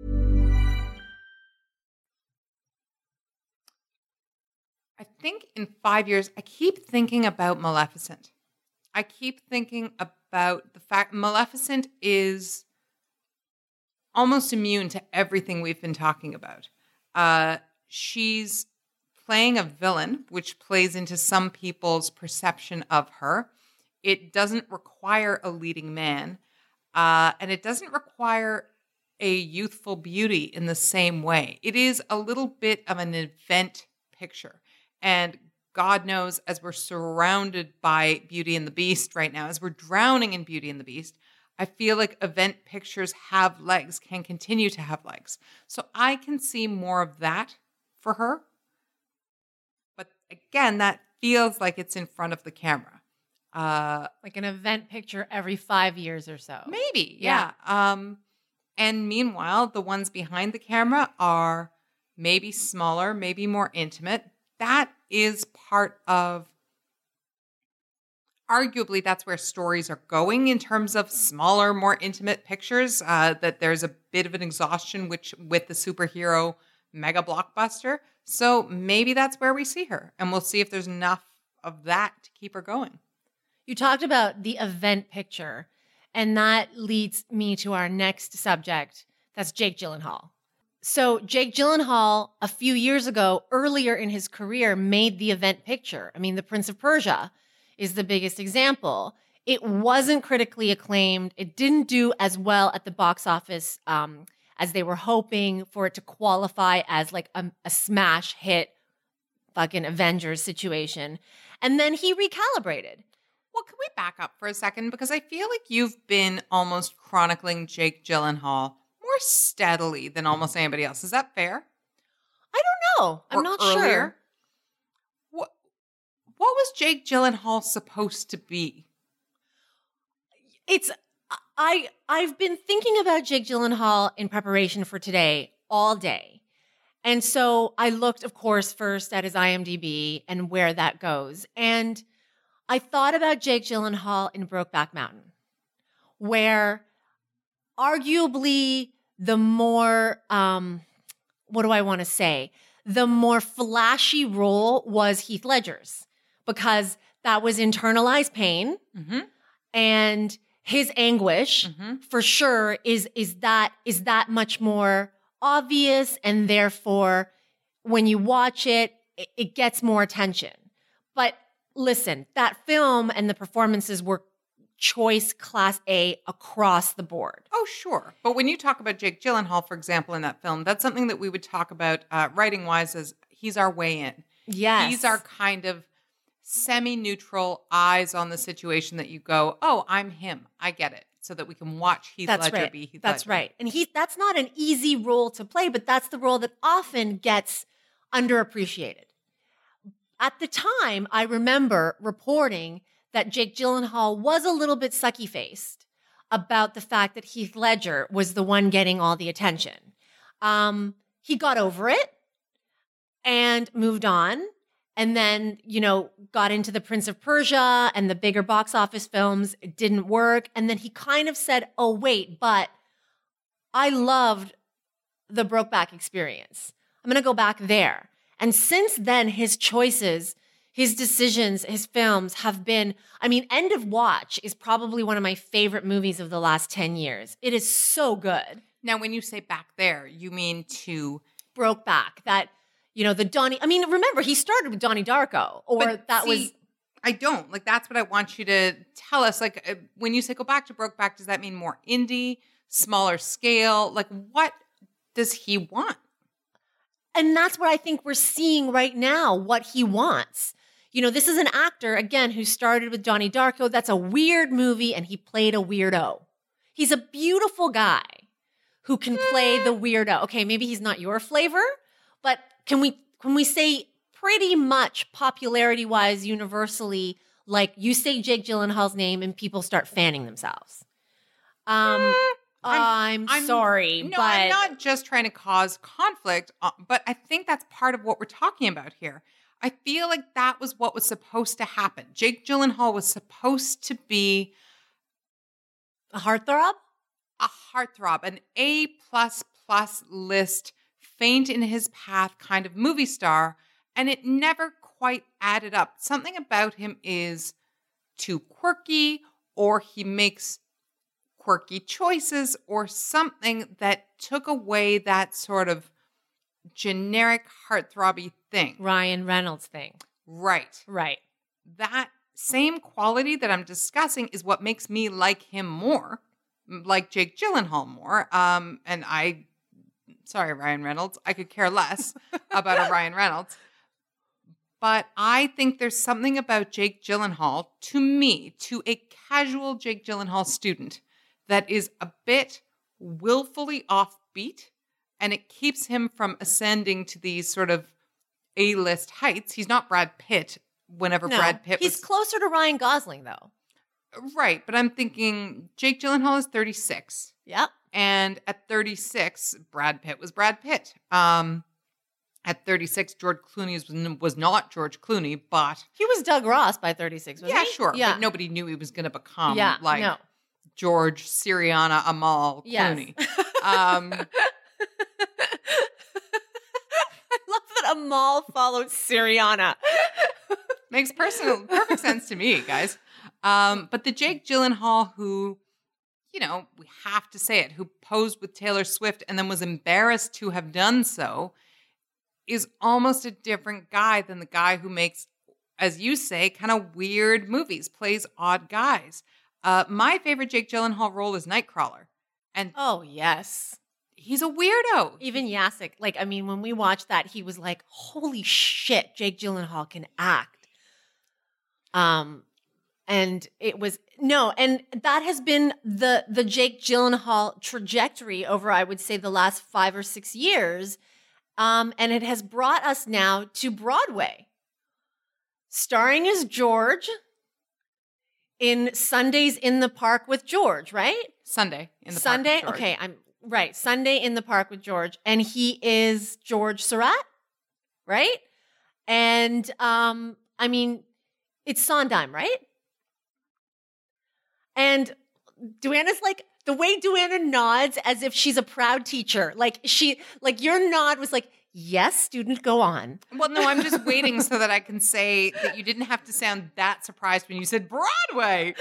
I think in 5 years, I keep thinking about Maleficent. I keep thinking about the fact Maleficent is almost immune to everything we've been talking about. She's playing a villain, which plays into some people's perception of her. It doesn't require a leading man, and it doesn't require a youthful beauty in the same way. It is a little bit of an event picture. And God knows, as we're surrounded by Beauty and the Beast right now, as we're drowning in Beauty and the Beast, I feel like event pictures have legs, can continue to have legs. So I can see more of that for her. But again, that feels like it's in front of the camera. Like an event picture every 5 years or so. Maybe, yeah. And meanwhile, the ones behind the camera are maybe smaller, maybe more intimate. That is part of, arguably, that's where stories are going in terms of smaller, more intimate pictures, that there's a bit of an exhaustion with the superhero mega blockbuster. So maybe that's where we see her. And we'll see if there's enough of that to keep her going. You talked about the event picture, and that leads me to our next subject. That's Jake Gyllenhaal. So Jake Gyllenhaal, a few years ago, earlier in his career, made the event picture. I mean, The Prince of Persia is the biggest example. It wasn't critically acclaimed. It didn't do as well at the box office as they were hoping for it to qualify as like a smash hit fucking Avengers situation. And then he recalibrated. Well, can we back up for a second? Because I feel like you've been almost chronicling Jake Gyllenhaal more steadily than almost anybody else. Is that fair? I don't know. I'm not sure. What was Jake Gyllenhaal supposed to be? I've been thinking about Jake Gyllenhaal in preparation for today all day. And so I looked, of course, first at his IMDb and where that goes. And I thought about Jake Gyllenhaal in Brokeback Mountain, where arguably the more, what do I want to say? The more flashy role was Heath Ledger's, because that was internalized pain, and his anguish for sure is that much more obvious, and therefore when you watch it, it gets more attention. But listen, that film and the performances were choice class A across the board. Oh, sure. But when you talk about Jake Gyllenhaal, for example, in that film, that's something that we would talk about writing-wise as he's our way in. Yes. He's our kind of semi-neutral eyes on the situation that you go, oh, I'm him. I get it. So that we can watch Heath Ledger be Heath Ledger. That's right. And that's not an easy role to play, but that's the role that often gets underappreciated. At the time, I remember reporting that Jake Gyllenhaal was a little bit sucky-faced about the fact that Heath Ledger was the one getting all the attention. He got over it and moved on, and then, got into The Prince of Persia and the bigger box office films. It didn't work. And then he kind of said, oh, wait, but I loved the Brokeback experience. I'm going to go back there. And since then, his choices His decisions, his films have been, I mean, End of Watch is probably one of my favorite movies of the last 10 years. It is so good. Now, when you say back there, you mean to Brokeback, that, you know, the Donnie, I mean, remember, he started with Donnie Darko, or But that see, was, I don't. Like, that's what I want you to tell us. Like, when you say go back to Brokeback, does that mean more indie, smaller scale? Like, what does he want? and that's what I think we're seeing right now, what he wants. You know, this is an actor, again, who started with Donnie Darko. That's a weird movie, and he played a weirdo. He's a beautiful guy who can play the weirdo. Okay, maybe he's not your flavor, but can we say pretty much popularity-wise, universally, like you say Jake Gyllenhaal's name and people start fanning themselves? I'm sorry, No, but I'm not just trying to cause conflict, but I think that's part of what we're talking about here. I feel like that was what was supposed to happen. Jake Gyllenhaal was supposed to be a heartthrob? a heartthrob, an A++ list, faint in his path kind of movie star, and it never quite added up. Something about him is too quirky, or he makes quirky choices, or something that took away that sort of generic heartthrobby thing. Ryan Reynolds thing. Right. Right. That same quality that I'm discussing is what makes me like him more, like Jake Gyllenhaal more. Sorry, Ryan Reynolds, I could care less about a Ryan Reynolds. But I think there's something about Jake Gyllenhaal, to me, to a casual Jake Gyllenhaal student, that is a bit willfully offbeat, and it keeps him from ascending to these sort of A-list heights. He's not Brad Pitt whenever Brad Pitt was... He's closer to Ryan Gosling, though. Right, but I'm thinking Jake Gyllenhaal is 36. Yep. And at 36, Brad Pitt was Brad Pitt. At 36, George Clooney was not George Clooney, but... He was Doug Ross by 36, wasn't Yeah, he? sure. Yeah. But nobody knew he was going to become no. George Sirianna Amal Clooney. Yes. I love that Amal followed Sirianna. Makes perfect sense to me, guys. But the Jake Gyllenhaal who, you know, we have to say it, who posed with Taylor Swift and then was embarrassed to have done so, is almost a different guy than the guy who makes, as you say, kind of weird movies, plays odd guys. My favorite Jake Gyllenhaal role is Nightcrawler. And Oh, yes. he's a weirdo. Even Yasik, like, I mean, when we watched that, he was like, holy shit, Jake Gyllenhaal can act. And it was, and that has been the Jake Gyllenhaal trajectory over, I would say, the last 5 or 6 years. And it has brought us now to Broadway, starring as George in Sundays in the Park with George, right? Sunday in the Sunday? Park with George. Okay, I'm right. Sunday in the Park with George. And he is George Surratt, right? And I mean, it's Sondheim, right? And Duana's like, the way Duana nods as if she's a proud teacher. Like your nod was like, yes, student, go on. Well, no, I'm just waiting so that I can say that you didn't have to sound that surprised when you said Broadway.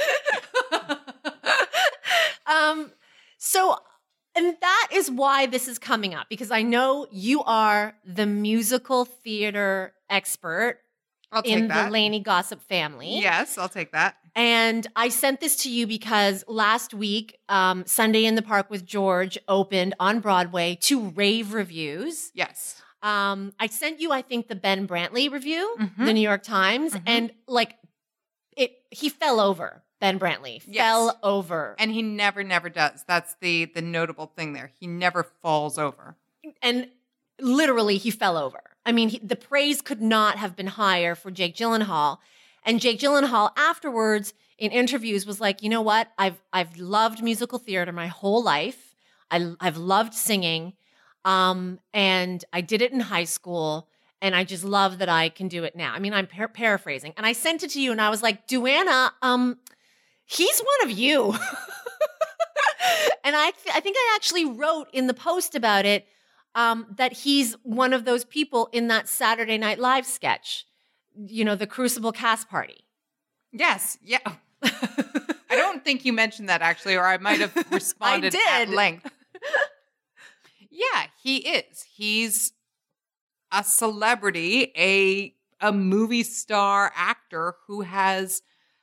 And that is why this is coming up, because I know you are the musical theater expert I'll take in that. the Laney Gossip family. Yes, I'll take that. And I sent this to you because last week, Sunday in the Park with George opened on Broadway to rave reviews. Yes. I sent you, I think, the Ben Brantley review, the New York Times, and like he fell over. Ben Brantley fell over. And he never does. That's the notable thing there. He never falls over. And literally, he fell over. I mean, the praise could not have been higher for Jake Gyllenhaal. And Jake Gyllenhaal afterwards in interviews was like, you know what? I've loved musical theater my whole life. I've loved singing. And I did it in high school. And I just love that I can do it now. I mean, I'm paraphrasing. And I sent it to you and I was like, Duana, he's one of you. And I think I actually wrote in the post about it that he's one of those people in that Saturday Night Live sketch the Crucible cast party. Yes. Yeah. I don't think you mentioned that actually, or I might have responded at length. Yeah, he is. He's a celebrity, a movie star actor who has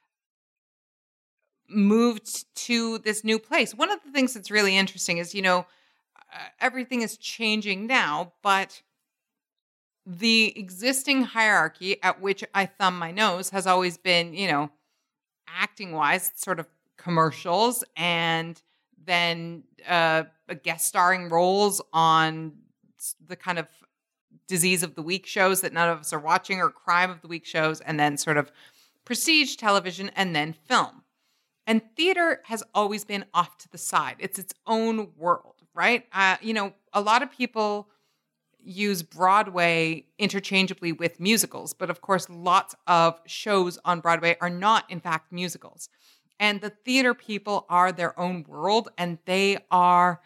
moved to this new place. One of the things that's really interesting is, everything is changing now, but the existing hierarchy at which I thumb my nose has always been, acting wise, sort of commercials and then guest starring roles on the kind of disease of the week shows that none of us are watching or crime of the week shows, and then sort of prestige television and then film. And theater has always been off to the side. It's its own world, right? A lot of people use Broadway interchangeably with musicals, but of course, lots of shows on Broadway are not, in fact, musicals. And the theater people are their own world, and they are,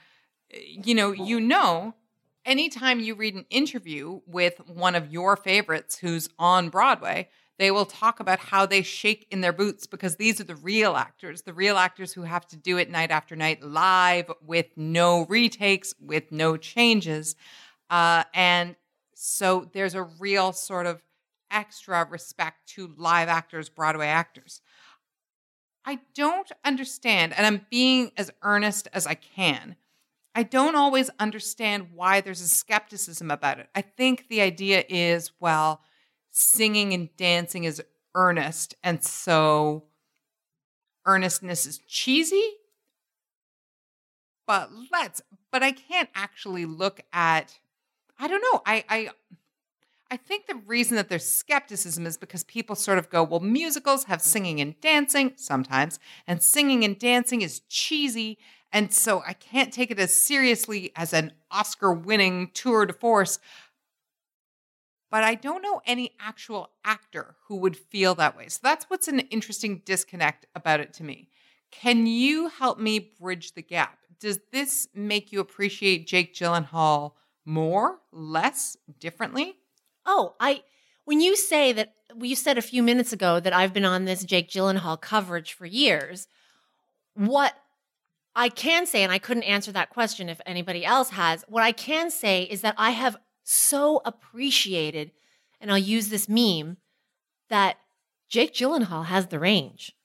anytime you read an interview with one of your favorites who's on Broadway, they will talk about how they shake in their boots because these are the real actors who have to do it night after night live with no retakes, with no changes. And so there's a real sort of extra respect to live actors, Broadway actors. I don't understand, and I'm being as earnest as I can. I don't always understand why there's a skepticism about it. I think the idea is, well, singing and dancing is earnest, and so earnestness is cheesy. But I can't actually look at, I don't know. I think the reason that there's skepticism is because people sort of go, well, musicals have singing and dancing sometimes, and singing and dancing is cheesy. And so I can't take it as seriously as an Oscar-winning tour de force. But I don't know any actual actor who would feel that way. So that's what's an interesting disconnect about it to me. Can you help me bridge the gap? Does this make you appreciate Jake Gyllenhaal more, less, differently? Oh, when you say that, you said a few minutes ago that I've been on this Jake Gyllenhaal coverage for years. What I can say, and I couldn't answer that question if anybody else has, what I can say is that I have so appreciated, and I'll use this meme, that Jake Gyllenhaal has the range.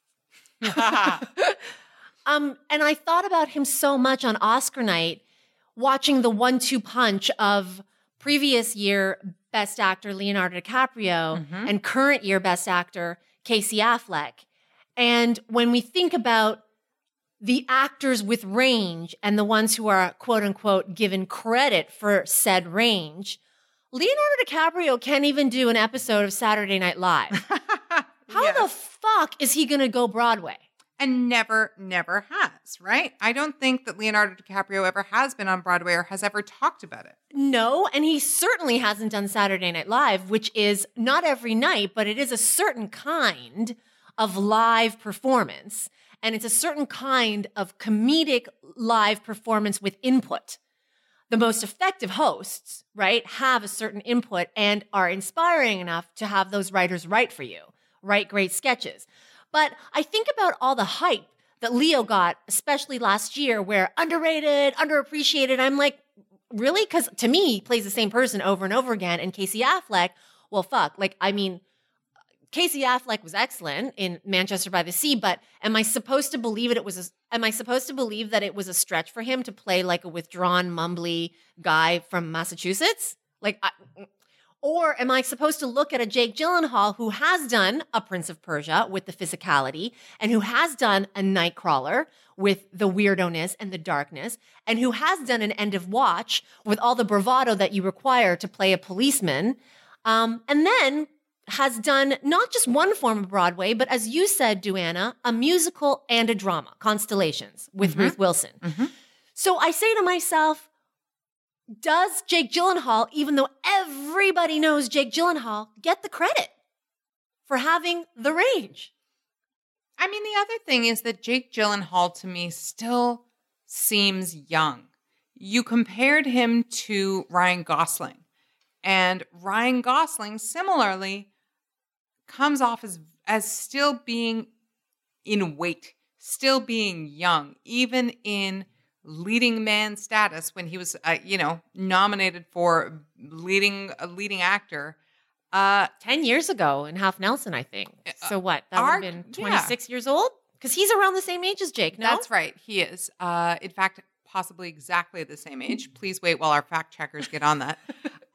And I thought about him so much on Oscar night, watching the 1-2 punch of previous year Best Actor Leonardo DiCaprio and current year Best Actor Casey Affleck. And when we think about the actors with range and the ones who are quote unquote given credit for said range, Leonardo DiCaprio can't even do an episode of Saturday Night Live. How the fuck is he going to go Broadway? And never has, right? I don't think that Leonardo DiCaprio ever has been on Broadway or has ever talked about it. No, and he certainly hasn't done Saturday Night Live, which is not every night, but it is a certain kind of live performance. And it's a certain kind of comedic live performance with input. The most effective hosts, right, have a certain input and are inspiring enough to have those writers write for you, write great sketches. But I think about all the hype that Leo got, especially last year, where underrated, underappreciated. I'm like, really? Because to me, he plays the same person over and over again. And Casey Affleck, well, fuck. Casey Affleck was excellent in Manchester by the Sea, but am I supposed to believe that it was a stretch for him to play like a withdrawn, mumbly guy from Massachusetts? Or am I supposed to look at a Jake Gyllenhaal who has done a Prince of Persia with the physicality and who has done a Nightcrawler with the weirdoness and the darkness and who has done an End of Watch with all the bravado that you require to play a policeman, and then has done not just one form of Broadway, but as you said, Duana, a musical and a drama, Constellations with Ruth Wilson. So I say to myself, does Jake Gyllenhaal, even though everybody knows Jake Gyllenhaal, get the credit for having the range? I mean, the other thing is that Jake Gyllenhaal to me still seems young. You compared him to Ryan Gosling, and Ryan Gosling similarly comes off as still being in weight, still being young, even in leading man status when he was, nominated for a leading actor. 10 years ago in Half Nelson, I think. So what? That would have been 26 years old? Because he's around the same age as Jake, no? That's right. He is. In fact, possibly exactly the same age. Please wait while our fact checkers get on that.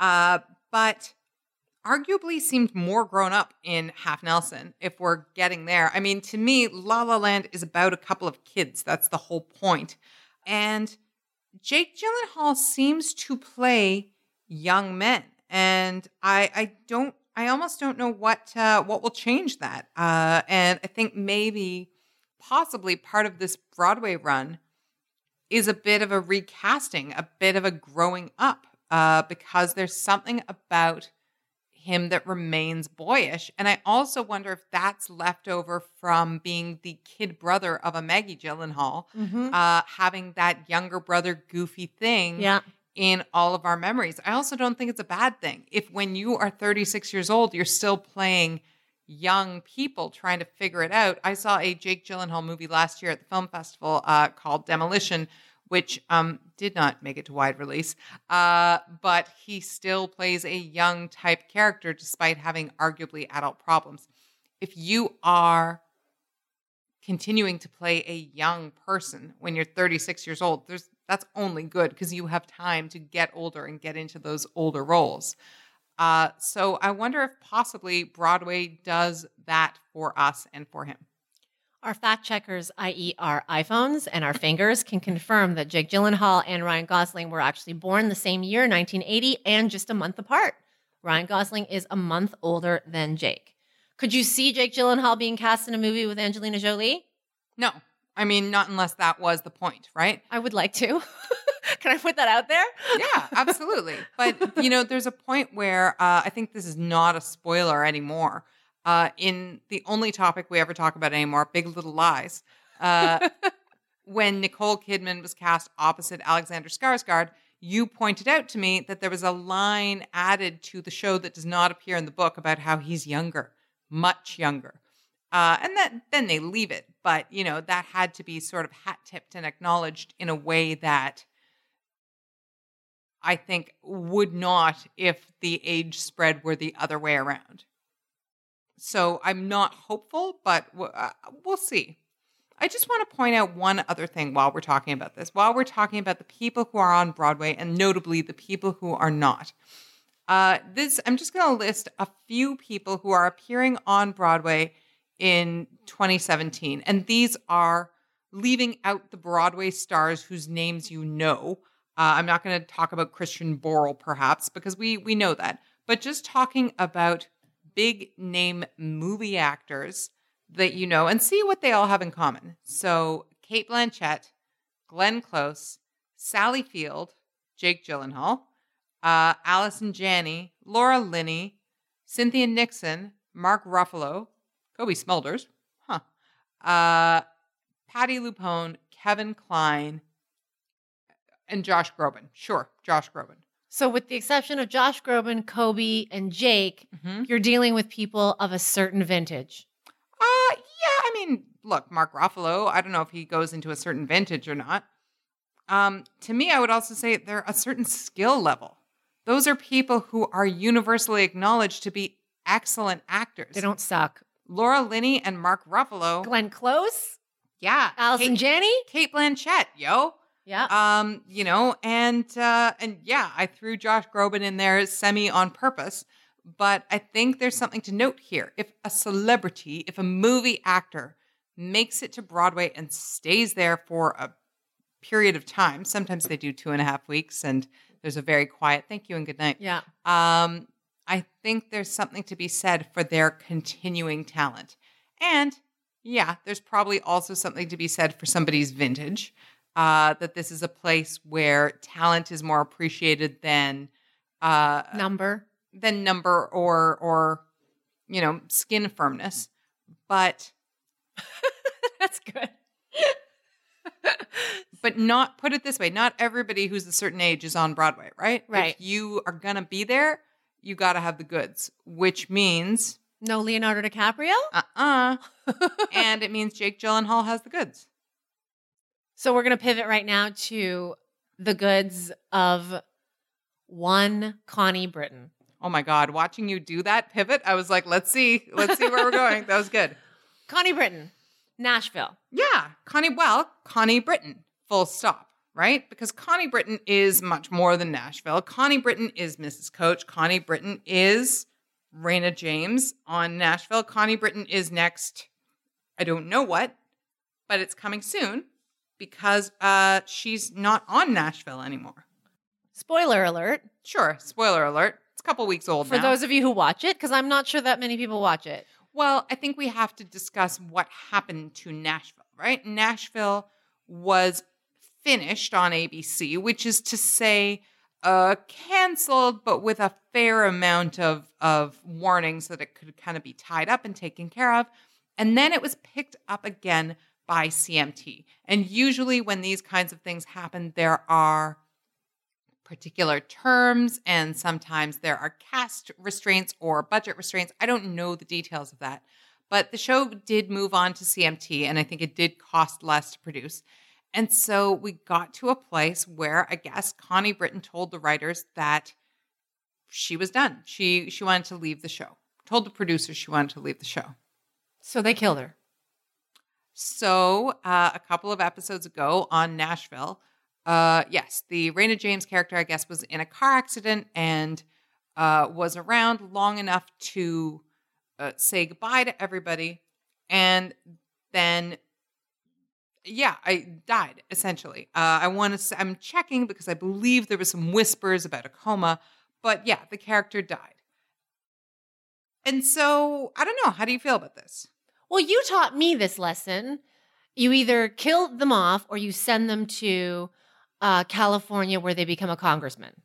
But arguably seemed more grown up in Half Nelson, if we're getting there. I mean, to me, La La Land is about a couple of kids. That's the whole point. And Jake Gyllenhaal seems to play young men. And I almost don't know what will change that. And I think possibly part of this Broadway run is a bit of a recasting, a bit of a growing up, because there's something about him that remains boyish. And I also wonder if that's left over from being the kid brother of a Maggie Gyllenhaal, having that younger brother goofy thing in all of our memories. I also don't think it's a bad thing. If when you are 36 years old, you're still playing young people trying to figure it out. I saw a Jake Gyllenhaal movie last year at the film festival called Demolition, which did not make it to wide release, but he still plays a young type character despite having arguably adult problems. If you are continuing to play a young person when you're 36 years old, that's only good because you have time to get older and get into those older roles. So I wonder if possibly Broadway does that for us and for him. Our fact checkers, i.e. our iPhones and our fingers, can confirm that Jake Gyllenhaal and Ryan Gosling were actually born the same year, 1980, and just a month apart. Ryan Gosling is a month older than Jake. Could you see Jake Gyllenhaal being cast in a movie with Angelina Jolie? No. I mean, not unless that was the point, right? I would like to. Can I put that out there? Yeah, absolutely. But, there's a point where I think this is not a spoiler anymore. In the only topic we ever talk about anymore, Big Little Lies, when Nicole Kidman was cast opposite Alexander Skarsgård, you pointed out to me that there was a line added to the show that does not appear in the book about how he's younger, much younger. And then they leave it. But, that had to be sort of hat-tipped and acknowledged in a way that I think would not if the age spread were the other way around. So I'm not hopeful, but we'll see. I just want to point out one other thing while we're talking about this. While we're talking about the people who are on Broadway and notably the people who are not. I'm just going to list a few people who are appearing on Broadway in 2017. And these are leaving out the Broadway stars whose names you know. I'm not going to talk about Christian Borle, perhaps, because we know that. But just talking about big name movie actors that you know and see what they all have in common. So Cate Blanchett, Glenn Close, Sally Field, Jake Gyllenhaal, Allison Janney, Laura Linney, Cynthia Nixon, Mark Ruffalo, Kobe Smulders, Patti LuPone, Kevin Kline, and Josh Groban. Sure, Josh Groban. So with the exception of Josh Groban, Kobe, and Jake, you're dealing with people of a certain vintage. Yeah, I mean, look, Mark Ruffalo, I don't know if he goes into a certain vintage or not. To me, I would also say they're a certain skill level. Those are people who are universally acknowledged to be excellent actors. They don't suck. Laura Linney and Mark Ruffalo. Glenn Close? Yeah. Allison Janney? Cate Blanchett, yo. Yeah. And yeah, I threw Josh Groban in there semi on purpose, but I think there's something to note here. If a celebrity, if a movie actor makes it to Broadway and stays there for a period of time, sometimes they do 2.5 weeks and there's a very quiet thank you and good night. Yeah. I think there's something to be said for their continuing talent. And yeah, there's probably also something to be said for somebody's vintage. That this is a place where talent is more appreciated than number or skin firmness. But that's good. But not put it this way, not everybody who's a certain age is on Broadway, right? Right. If you are gonna be there, you got to have the goods, which means No Leonardo DiCaprio? And it means Jake Gyllenhaal has the goods. So we're going to pivot right now to the goods of one Connie Britton. Oh my God. Watching you do that pivot, I was like, let's see where we're going. That was good. Connie Britton, Nashville. Yeah. Connie Britton, full stop, right? Because Connie Britton is much more than Nashville. Connie Britton is Mrs. Coach. Connie Britton is Raina James on Nashville. Connie Britton is next. I don't know what, but it's coming soon because she's not on Nashville anymore. Spoiler alert. Sure. Spoiler alert. It's a couple weeks old For now. those of you who watch it, because I'm not sure that many people watch it. Well, I think we have to discuss what happened to Nashville, right? Nashville was finished on ABC, which is to say canceled, but with a fair amount of warnings that it could kind of be tied up and taken care of. And then it was picked up again by CMT. And usually when these kinds of things happen, there are particular terms, and sometimes there are cast restraints or budget restraints. I don't know the details of that, but the show did move on to CMT, and I think it did cost less to produce. And so we got to a place where I guess Connie Britton told the writers that she was done. She wanted to leave the show. Told the producers she wanted to leave the show. So they killed her. So a couple of episodes ago on Nashville, yes, the Raina James character, I guess, was in a car accident and was around long enough to say goodbye to everybody. And then, yeah, I died, essentially. I'm checking because I believe there was some whispers about a coma. But yeah, the character died. And so, I don't know. How do you feel about this? Well, you taught me this lesson. You either kill them off or you send them to California where they become a congressman.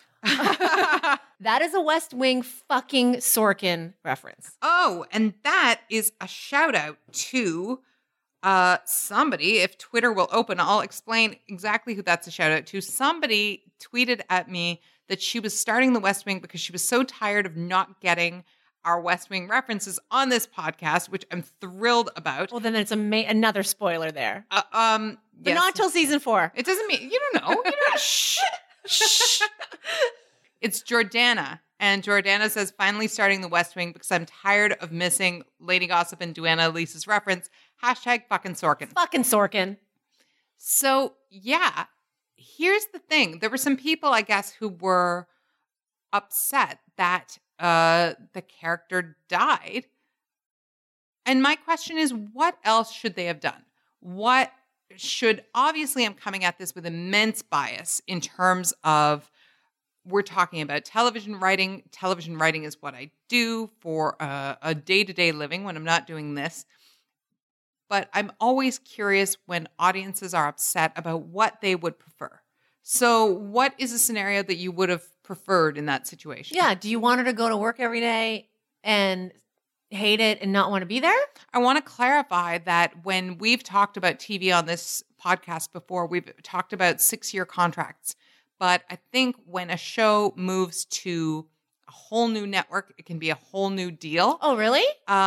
That is a West Wing fucking Sorkin reference. Oh, and that is a shout out to somebody. If Twitter will open, I'll explain exactly who that's a shout out to. Somebody tweeted at me that she was starting the West Wing because she was so tired of not getting our West Wing references on this podcast, which I'm thrilled about. Well, then it's another spoiler there. But yes. not until season 4. It doesn't mean, you don't know. You don't shh. Shh. It's Jordana. And Jordana says, finally starting the West Wing because I'm tired of missing Lady Gossip and Duana Elise's reference. Hashtag fucking Sorkin. Fucking Sorkin. So, yeah, here's the thing. There were some people, I guess, who were upset that the character died. And my question is, what else should they have done? Obviously, I'm coming at this with immense bias in terms of, we're talking about television writing. Television writing is what I do for a day-to-day living when I'm not doing this. But I'm always curious when audiences are upset about what they would prefer. So what is a scenario that you would have preferred in that situation? Yeah. Do you want her to go to work every day and hate it and not want to be there? I want to clarify that when we've talked about TV on this podcast before, we've talked about 6-year contracts. But I think when a show moves to a whole new network, it can be a whole new deal. Oh, really?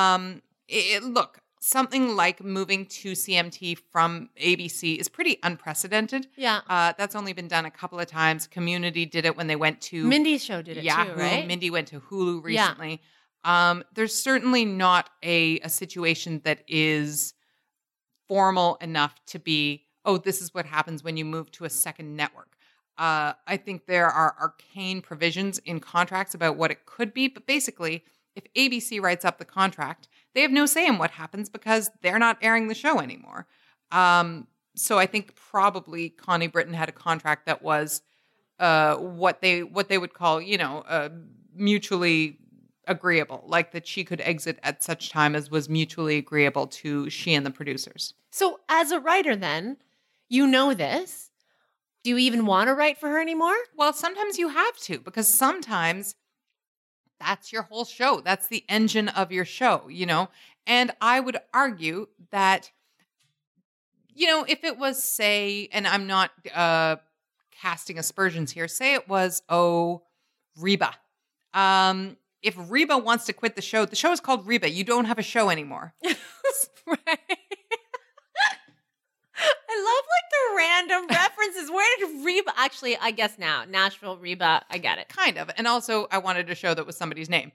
Look, something like moving to CMT from ABC is pretty unprecedented. Yeah. That's only been done a couple of times. Community did it when they went to Mindy's show did it Yahoo. Too, right? Mindy went to Hulu recently. Yeah. There's certainly not a situation that is formal enough to be, oh, this is what happens when you move to a second network. I think there are arcane provisions in contracts about what it could be, but basically, if ABC writes up the contract, they have no say in what happens because they're not airing the show anymore. So I think probably Connie Britton had a contract that was what they would call, mutually agreeable, like that she could exit at such time as was mutually agreeable to she and the producers. So as a writer then, you know this. Do you even want to write for her anymore? Well, sometimes you have to, because sometimes that's your whole show. That's the engine of your show, And I would argue that, if it was, say, and I'm not casting aspersions here, say it was, Reba. if Reba wants to quit the show is called Reba. You don't have a show anymore. Right. I love like the random references. Where did Reba? Actually, I guess now Nashville Reba. I get it. Kind of. And also, I wanted a show that was somebody's name.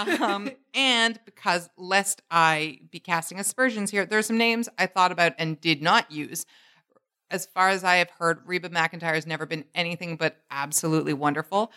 And because lest I be casting aspersions here, there are some names I thought about and did not use. As far as I have heard, Reba McEntire has never been anything but absolutely wonderful.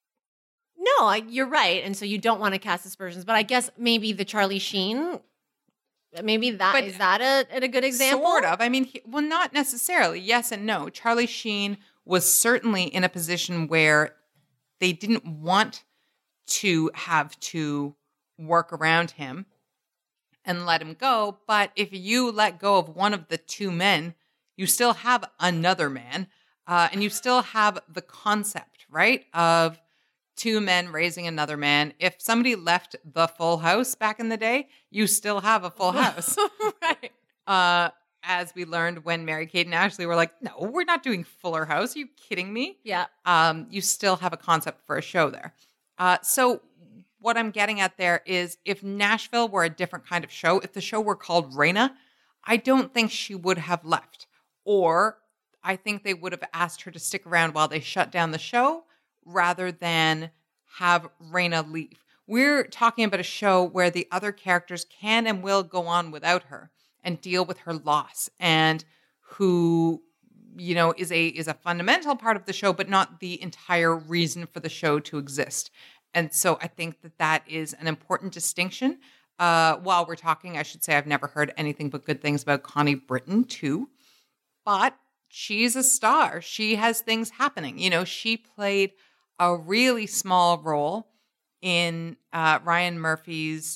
No, you're right. And so you don't want to cast aspersions, but I guess maybe the Charlie Sheen. Maybe that is that a good example? Sort of. I mean, well, not necessarily. Yes and no. Charlie Sheen was certainly in a position where they didn't want to have to work around him and let him go. But if you let go of one of the two men, you still have another man, and you still have the concept, right, of two men raising another man. If somebody left the Full House back in the day, you still have a full house. Right. As we learned when Mary-Kate and Ashley were like, no, we're not doing Fuller House. Are you kidding me? Yeah. You still have a concept for a show there. So what I'm getting at there is if Nashville were a different kind of show, if the show were called Raina, I don't think she would have left. Or I think they would have asked her to stick around while they shut down the show rather than have Raina leave. We're talking about a show where the other characters can and will go on without her and deal with her loss, and who, you know, is a fundamental part of the show, but not the entire reason for the show to exist. And so I think that is an important distinction. While we're talking, I should say I've never heard anything but good things about Connie Britton too, but she's a star. She has things happening. You know, she played a really small role in Ryan Murphy's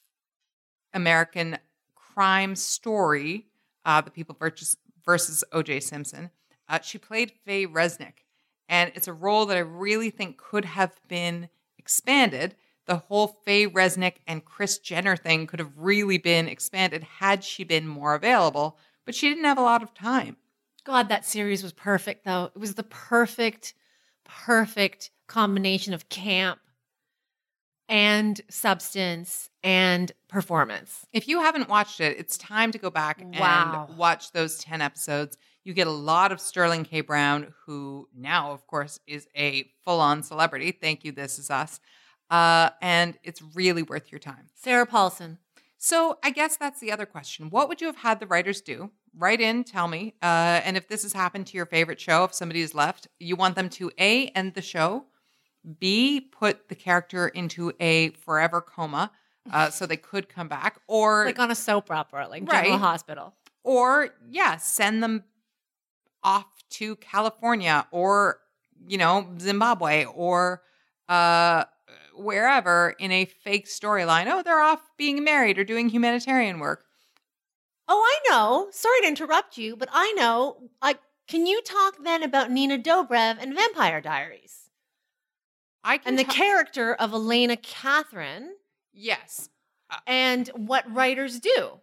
American Crime Story, The People versus O.J. Simpson. She played Faye Resnick, and it's a role that I really think could have been expanded. The whole Faye Resnick and Kris Jenner thing could have really been expanded had she been more available, but she didn't have a lot of time. God, that series was perfect, though. It was the perfect combination of camp and substance and performance. If you haven't watched it, it's time to go back and watch those 10 episodes. You get a lot of Sterling K. Brown, who now, of course, is a full-on celebrity. Thank you, This Is Us. And it's really worth your time. Sarah Paulson. So I guess that's the other question. What would you have had the writers do? Write in, tell me. And if this has happened to your favorite show, if somebody has left, you want them to A, end the show, B, put the character into a forever coma so they could come back, or like on a soap opera, like General Hospital. Or, yeah, send them off to California or, you know, Zimbabwe or wherever in a fake storyline. Oh, they're off being married or doing humanitarian work. Oh, I know. Sorry to interrupt you, but I know. Can you talk then about Nina Dobrev and Vampire Diaries? And the character of Elena Catherine. Yes. And what writers do.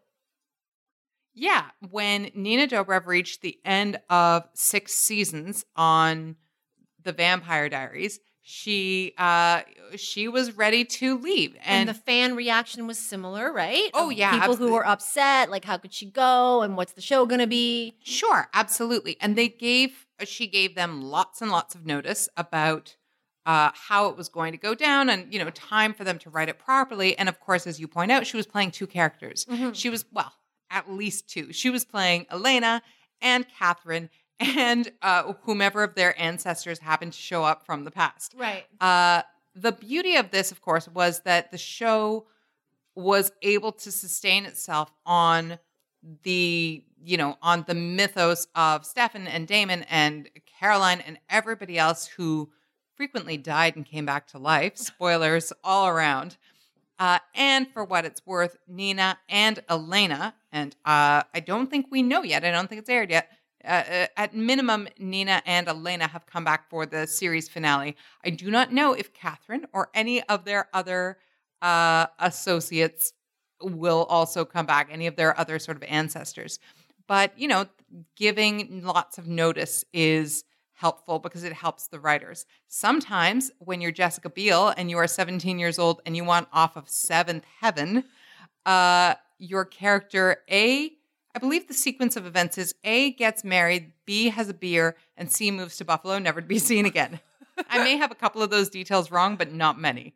Yeah. When Nina Dobrev reached the end of 6 seasons on the Vampire Diaries, she was ready to leave. And the fan reaction was similar, right? Oh, yeah. People who were upset, like, how could she go? And what's the show going to be? Sure, absolutely. And she gave them lots and lots of notice about how it was going to go down and, you know, time for them to write it properly. And of course, as you point out, she was playing 2 characters. Mm-hmm. She was, well, at least 2. She was playing Elena and Catherine and whomever of their ancestors happened to show up from the past. Right. The beauty of this, of course, was that the show was able to sustain itself on the mythos of Stefan and Damon and Caroline and everybody else who frequently died and came back to life. Spoilers all around. And for what it's worth, Nina and Elena, and I don't think we know yet, I don't think it's aired yet, at minimum, Nina and Elena have come back for the series finale. I do not know if Catherine or any of their other associates will also come back, any of their other sort of ancestors. But, you know, giving lots of notice is helpful because it helps the writers. Sometimes when you're Jessica Biel and you are 17 years old and you want off of seventh heaven, your character, I believe the sequence of events is A, gets married, B, has a beer, and C, moves to Buffalo, never to be seen again. I may have a couple of those details wrong, but not many.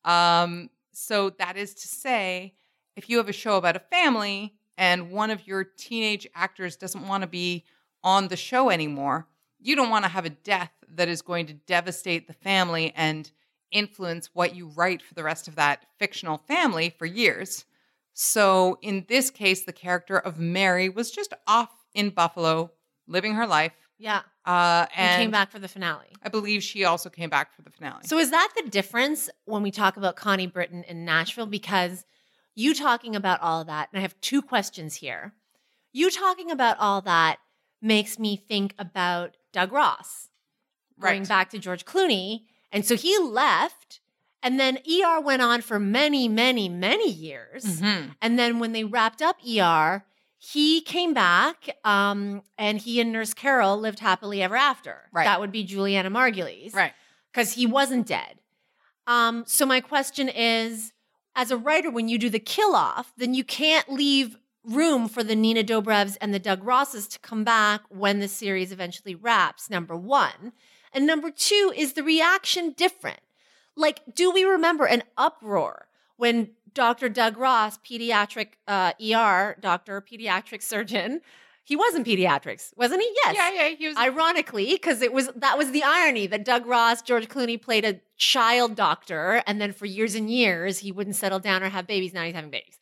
So that is to say, if you have a show about a family and one of your teenage actors doesn't want to be on the show anymore, you don't want to have a death that is going to devastate the family and influence what you write for the rest of that fictional family for years. So in this case, the character of Mary was just off in Buffalo, living her life. Yeah. And came back for the finale. I believe she also came back for the finale. So is that the difference when we talk about Connie Britton in Nashville? Because you talking about all of that, and I have two questions here. You talking about all that makes me think about Doug Ross, going back to George Clooney. And so he left, and then ER went on for many, many, many years. Mm-hmm. And then when they wrapped up ER, he came back, and he and Nurse Carol lived happily ever after. Right. That would be Juliana Margulies. Right. Because he wasn't dead. So my question is, as a writer, when you do the kill-off, then you can't leave room for the Nina Dobrevs and the Doug Rosses to come back when the series eventually wraps, number one. And number two, is the reaction different? Like, do we remember an uproar when Dr. Doug Ross, pediatric ER doctor, pediatric surgeon, he was in pediatrics, wasn't he? Yes. Yeah, he was. Ironically, because that was the irony that Doug Ross, George Clooney played a child doctor, and then for years and years, he wouldn't settle down or have babies. Now he's having babies.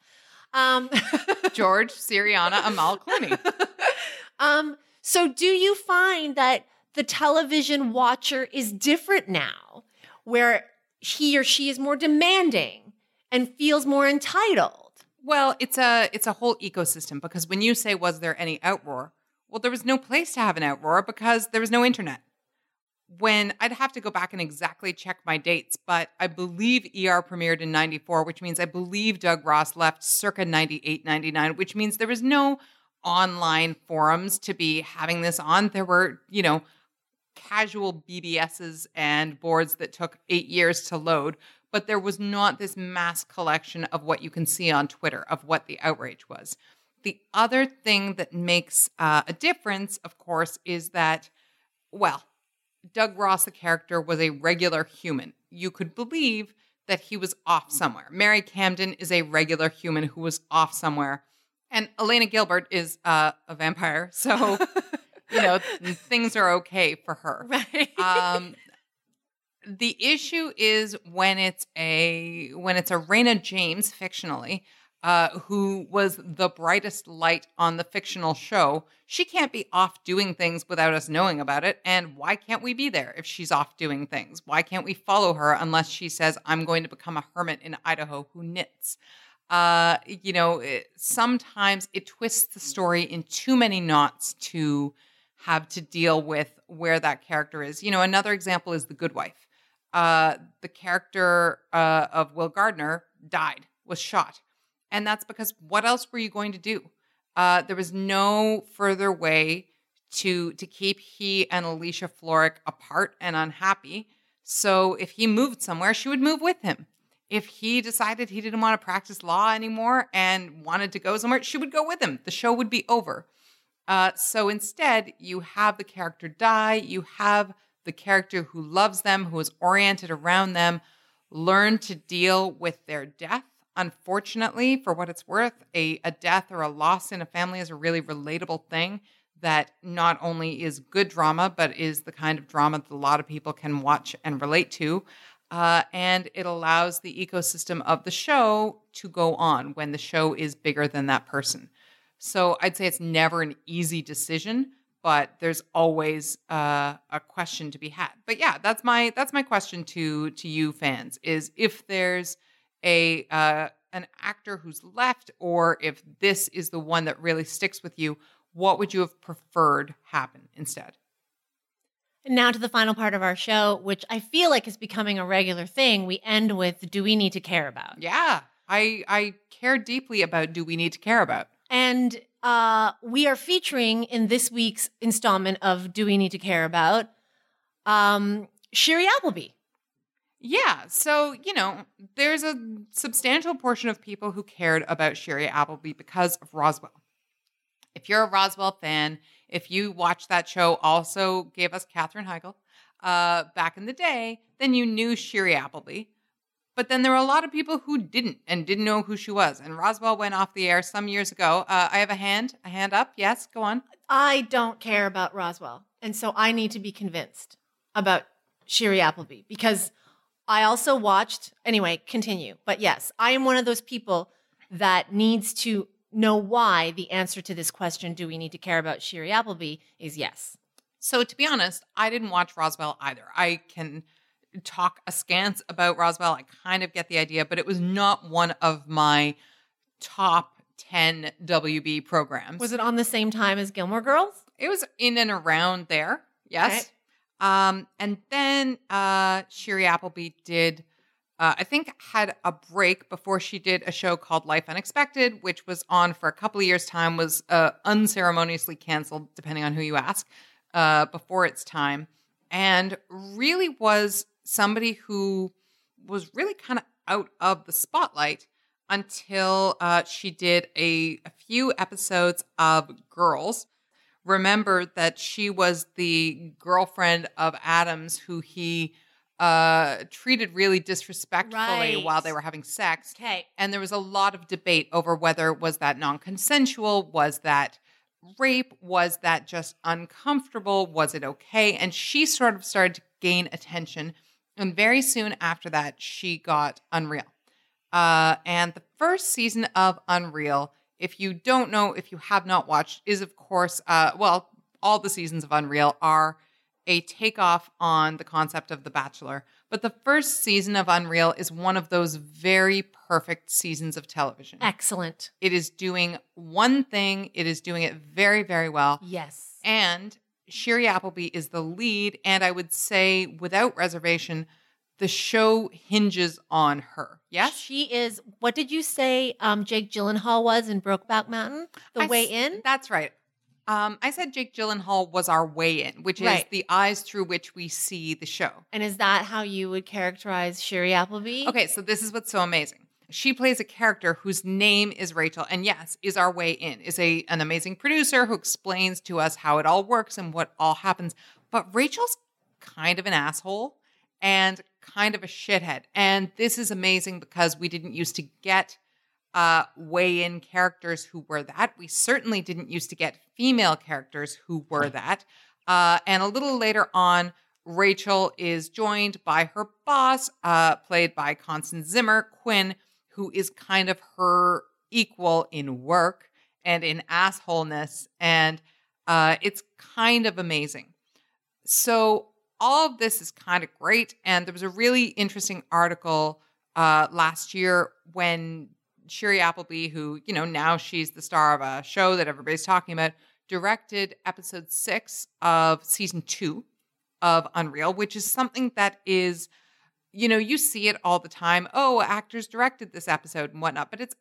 George, Sirianna, Amal Clooney. So do you find that the television watcher is different now, where he or she is more demanding and feels more entitled? Well, it's a whole ecosystem, because when you say, was there any outroar? Well, there was no place to have an outroar because there was no internet. When I'd have to go back and exactly check my dates, but I believe ER premiered in 94, which means I believe Doug Ross left circa 98, 99, which means there was no online forums to be having this on. There were, casual BBSs and boards that took 8 years to load, but there was not this mass collection of what you can see on Twitter of what the outrage was. The other thing that makes a difference, of course, is that, well, Doug Ross, the character, was a regular human. You could believe that he was off somewhere. Mary Camden is a regular human who was off somewhere. And Elena Gilbert is a vampire, so, things are okay for her. Right. The issue is when it's a Raina James, fictionally, who was the brightest light on the fictional show. She can't be off doing things without us knowing about it. And why can't we be there if she's off doing things? Why can't we follow her unless she says, I'm going to become a hermit in Idaho who knits? Sometimes it twists the story in too many knots to have to deal with where that character is. Another example is The Good Wife. The character of Will Gardner died, was shot. And that's because what else were you going to do? There was no further way to keep he and Alicia Florrick apart and unhappy. So if he moved somewhere, she would move with him. If he decided he didn't want to practice law anymore and wanted to go somewhere, she would go with him. The show would be over. So instead, you have the character die. You have the character who loves them, who is oriented around them, learn to deal with their death. Unfortunately, for what it's worth, a death or a loss in a family is a really relatable thing that not only is good drama, but is the kind of drama that a lot of people can watch and relate to. And it allows the ecosystem of the show to go on when the show is bigger than that person. So I'd say it's never an easy decision, but there's always a question to be had. But yeah, that's my question to you fans, is if there's an actor who's left, or if this is the one that really sticks with you, what would you have preferred happen instead? Now to the final part of our show, which I feel like is becoming a regular thing. We end with, do we need to care about? Yeah, I care deeply about do we need to care about. And we are featuring in this week's installment of Do We Need to Care About Sherry Appleby. Yeah. So, there's a substantial portion of people who cared about Sherry Appleby because of Roswell. If you're a Roswell fan, if you watched that show, also gave us Katherine Heigl back in the day, then you knew Sherry Appleby. But then there were a lot of people who didn't know who she was. And Roswell went off the air some years ago. I have a hand up. Yes, go on. I don't care about Roswell. And so I need to be convinced about Sherry Appleby because I also watched, anyway, continue. But yes, I am one of those people that needs to know why the answer to this question, do we need to care about Sherry Appleby, is yes. So to be honest, I didn't watch Roswell either. I can talk askance about Roswell. I kind of get the idea, but it was not one of my top 10 WB programs. Was it on the same time as Gilmore Girls? It was in and around there. Yes. Okay. And then Sherry Appleby did, I think, had a break before she did a show called Life Unexpected, which was on for a couple of years' time, was unceremoniously canceled, depending on who you ask, before its time, and really was somebody who was really kind of out of the spotlight until she did a few episodes of Girls. Remember that she was the girlfriend of Adams, who he treated really disrespectfully while they were having sex. Okay. And there was a lot of debate over whether was that non-consensual, was that rape, was that just uncomfortable, was it okay? And she sort of started to gain attention. And very soon after that, she got Unreal. And the first season of Unreal, if you don't know, if you have not watched, is of course, all the seasons of Unreal are a takeoff on the concept of The Bachelor. But the first season of Unreal is one of those very perfect seasons of television. Excellent. It is doing one thing. It is doing it very, very well. Yes. And Sherry Appleby is the lead. And I would say, without reservation, the show hinges on her. Yes? She is, what did you say Jake Gyllenhaal was in Brokeback Mountain? The way in? That's right. I said Jake Gyllenhaal was our way in, which is the eyes through which we see the show. And is that how you would characterize Sherry Appleby? Okay, so this is what's so amazing. She plays a character whose name is Rachel, and yes, is our way in, is an amazing producer who explains to us how it all works and what all happens. But Rachel's kind of an asshole and kind of a shithead. And this is amazing because we didn't used to get weigh-in characters who were that. We certainly didn't used to get female characters who were that. And a little later on, Rachel is joined by her boss, played by Constance Zimmer, Quinn, who is kind of her equal in work and in assholeness. And it's kind of amazing. So all of this is kind of great. And there was a really interesting article last year when Sherry Appleby, who, now she's the star of a show that everybody's talking about, directed episode 6 of season 2 of Unreal, which is something that is, you see it all the time. Oh, actors directed this episode and whatnot, but it's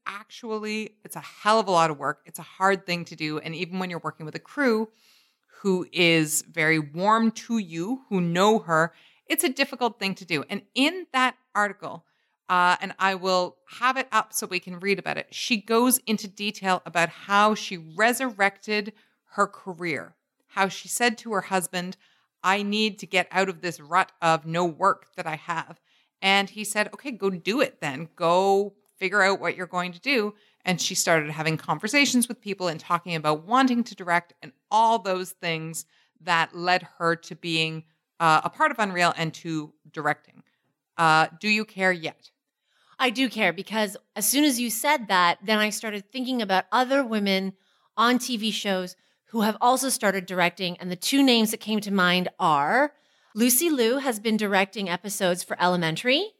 a hell of a lot of work. It's a hard thing to do. And even when you're working with a crew who is very warm to you, who know her, it's a difficult thing to do. And in that article, and I will have it up so we can read about it, she goes into detail about how she resurrected her career, how she said to her husband, I need to get out of this rut of no work that I have. And he said, okay, go do it then. Go figure out what you're going to do. And she started having conversations with people and talking about wanting to direct and all those things that led her to being a part of Unreal and to directing. Do you care yet? I do care because as soon as you said that, then I started thinking about other women on TV shows who have also started directing. And the two names that came to mind are Lucy Liu has been directing episodes for Elementary,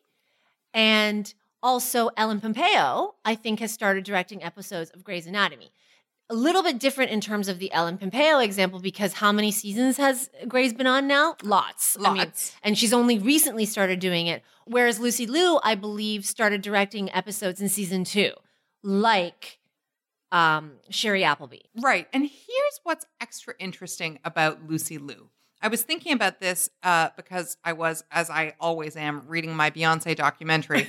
and also Ellen Pompeo, I think, has started directing episodes of Grey's Anatomy. A little bit different in terms of the Ellen Pompeo example, because how many seasons has Grey's been on now? Lots. And she's only recently started doing it. Whereas Lucy Liu, I believe, started directing episodes in season 2, like Sherry Appleby. Right. And here's what's extra interesting about Lucy Liu. I was thinking about this because I was, as I always am, reading my Beyonce documentary.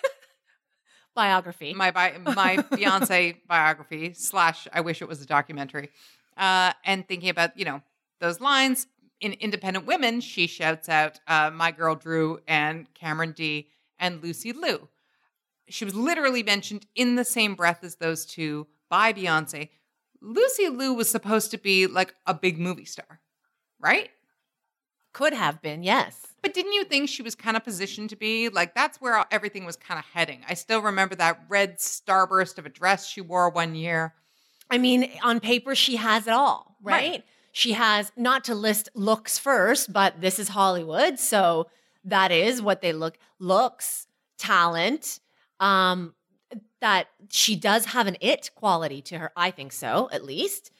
Biography. My Beyonce biography / I wish it was a documentary. And thinking about, those lines in Independent Women, she shouts out my girl Drew and Cameron D and Lucy Liu. She was literally mentioned in the same breath as those two by Beyonce. Lucy Liu was supposed to be like a big movie star, right? Could have been, yes. But didn't you think she was kind of positioned to be? Like, that's where everything was kind of heading. I still remember that red starburst of a dress she wore one year. I mean, on paper, she has it all, right? She has, not to list looks first, but this is Hollywood. So that is what they looks, talent, that she does have an it quality to her. I think so, at least.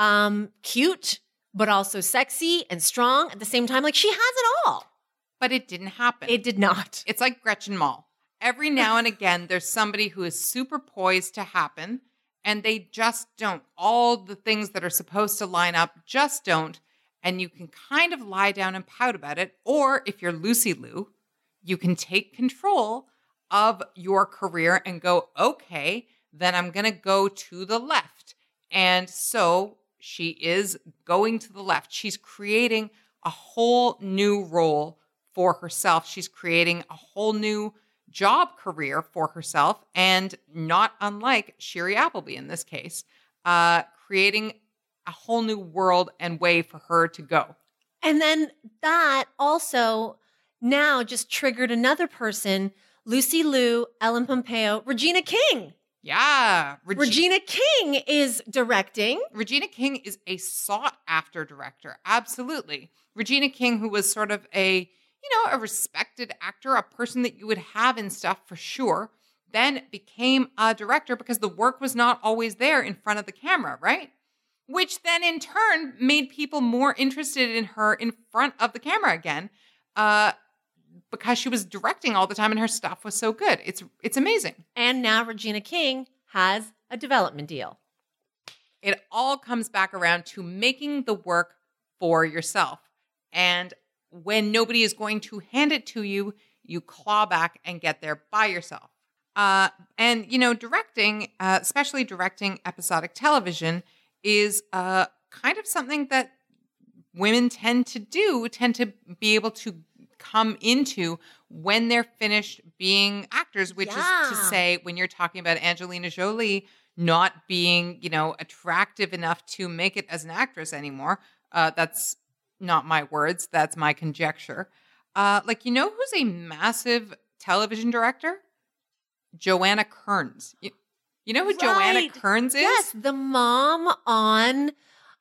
Cute, but also sexy and strong at the same time. Like, she has it all. But it didn't happen. It did not. It's like Gretchen Mol. Every now and again, there's somebody who is super poised to happen, and they just don't. All the things that are supposed to line up just don't. And you can kind of lie down and pout about it. Or if you're Lucy Liu, you can take control of your career and go, okay, then I'm going to go to the left. And so she is going to the left. She's creating a whole new role for herself. She's creating a whole new job career for herself, and not unlike Shiri Appleby in this case, creating a whole new world and way for her to go. And then that also now just triggered another person, Lucy Liu, Ellen Pompeo, Regina King. Yeah. Regina King is directing. Regina King is a sought-after director. Absolutely. Regina King, who was sort of a respected actor, a person that you would have in stuff for sure, then became a director because the work was not always there in front of the camera, right? Which then in turn made people more interested in her in front of the camera again, because she was directing all the time and her stuff was so good. It's amazing. And now Regina King has a development deal. It all comes back around to making the work for yourself. And when nobody is going to hand it to you, you claw back and get there by yourself. And directing, especially directing episodic television, is kind of something that women tend to be able to come into when they're finished being actors, which is to say, when you're talking about Angelina Jolie not being, attractive enough to make it as an actress anymore. That's not my words. That's my conjecture. Who's a massive television director? Joanna Kearns. You know who Joanna Kearns is? Yes, the mom on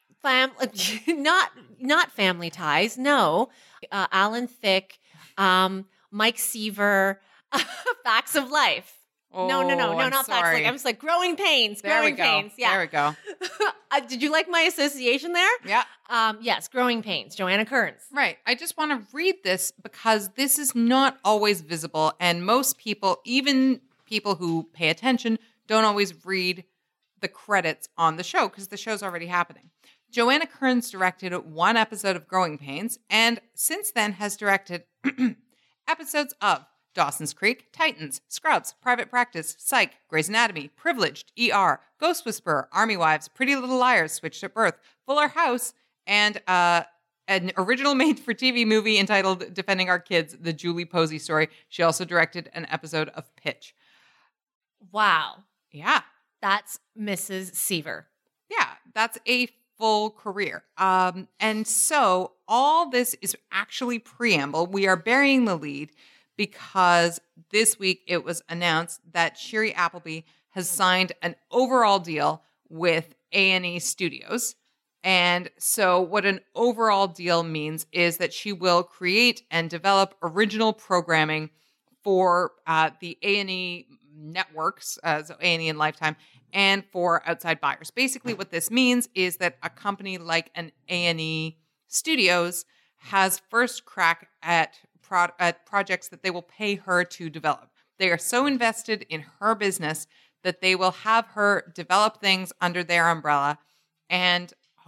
not Family Ties. No, Alan Thicke, Mike Seaver, Facts of Life. Oh, no, not Facts of Life. I was like Growing Pains. Growing Pains. Yeah, there we go. Did you like my association there? Yeah. Yes, Growing Pains. Joanna Kearns. Right. I just want to read this because this is not always visible, and most people, even people who pay attention, don't always read the credits on the show because the show's already happening. Joanna Kearns directed one episode of Growing Pains, and since then has directed episodes of Dawson's Creek, Titans, Scrubs, Private Practice, Psych, Grey's Anatomy, Privileged, ER, Ghost Whisperer, Army Wives, Pretty Little Liars, Switched at Birth, Fuller House, and an original made-for-TV movie entitled Defending Our Kids, The Julie Posey Story. She also directed an episode of Pitch. Wow. Yeah. That's Mrs. Seaver. Yeah, that's a full career. And so all this is actually preamble. We are burying the lead because this week it was announced that Shiri Appleby has signed an overall deal with A&E Studios. And so what an overall deal means is that she will create and develop original programming for the A&E networks, so A&E and Lifetime, and for outside buyers. Basically what this means is that a company like an A&E Studios has first crack at projects that they will pay her to develop. They are so invested in her business that they will have her develop things under their umbrella and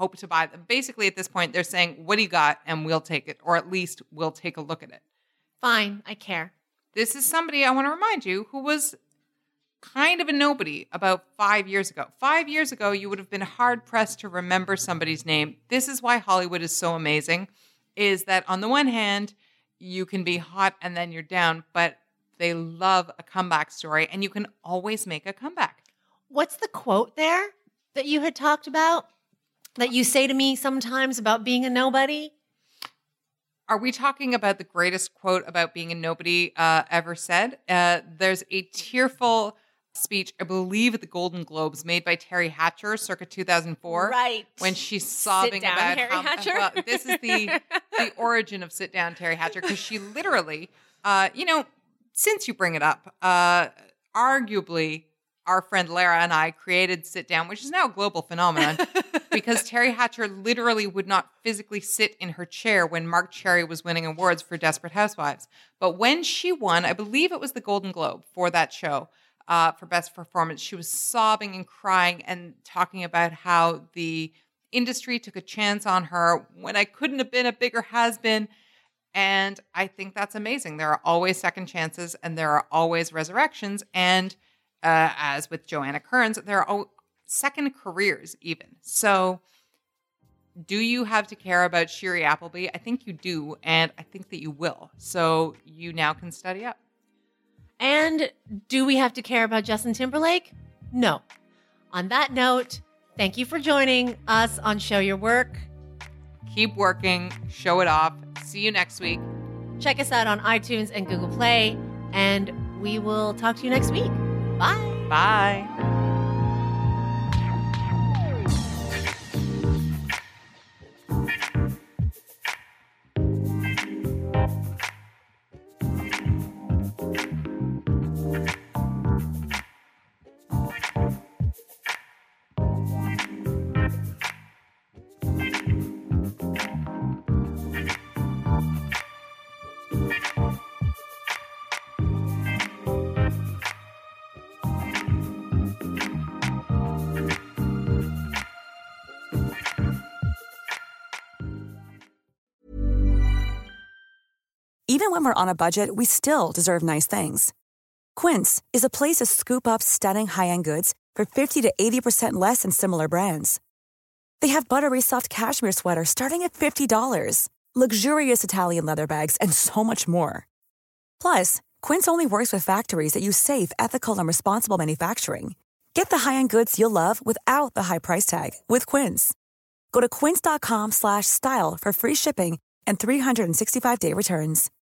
hope to buy them. Basically, at this point, they're saying, what do you got? And we'll take it, or at least we'll take a look at it. Fine, I care. This is somebody, I want to remind you, who was kind of a nobody about 5 years ago. 5 years ago, you would have been hard-pressed to remember somebody's name. This is why Hollywood is so amazing, is that on the one hand, you can be hot and then you're down, but they love a comeback story, and you can always make a comeback. What's the quote there that you had talked about that you say to me sometimes about being a nobody? Are we talking about the greatest quote about being a nobody ever said? There's a tearful speech, I believe, at the Golden Globes made by Terry Hatcher circa 2004. Right. When she's sobbing Sit down, about Terry how Hatcher. well, this is the origin of Sit Down, Terry Hatcher, because she literally, since you bring it up, arguably our friend Lara and I created Sit Down, which is now a global phenomenon, because Terry Hatcher literally would not physically sit in her chair when Mark Cherry was winning awards for Desperate Housewives. But when she won, I believe it was the Golden Globe for that show, for Best Performance, she was sobbing and crying and talking about how the industry took a chance on her when I couldn't have been a bigger has-been. And I think that's amazing. There are always second chances and there are always resurrections. And as with Joanna Kearns, there are second careers even. So do you have to care about Shiri Appleby? I think you do, and I think that you will. So you now can study up. And do we have to care about Justin Timberlake? No. On that note, thank you for joining us on Show Your Work. Keep working, show it off. See you next week. Check us out on iTunes and Google Play, and we will talk to you next week. Bye. Bye. Even when we're on a budget, we still deserve nice things. Quince is a place to scoop up stunning high-end goods for 50 to 80% less than similar brands. They have buttery soft cashmere sweaters starting at $50, luxurious Italian leather bags, and so much more. Plus, Quince only works with factories that use safe, ethical, and responsible manufacturing. Get the high-end goods you'll love without the high price tag with Quince. Go to quince.com/style for free shipping and 365-day returns.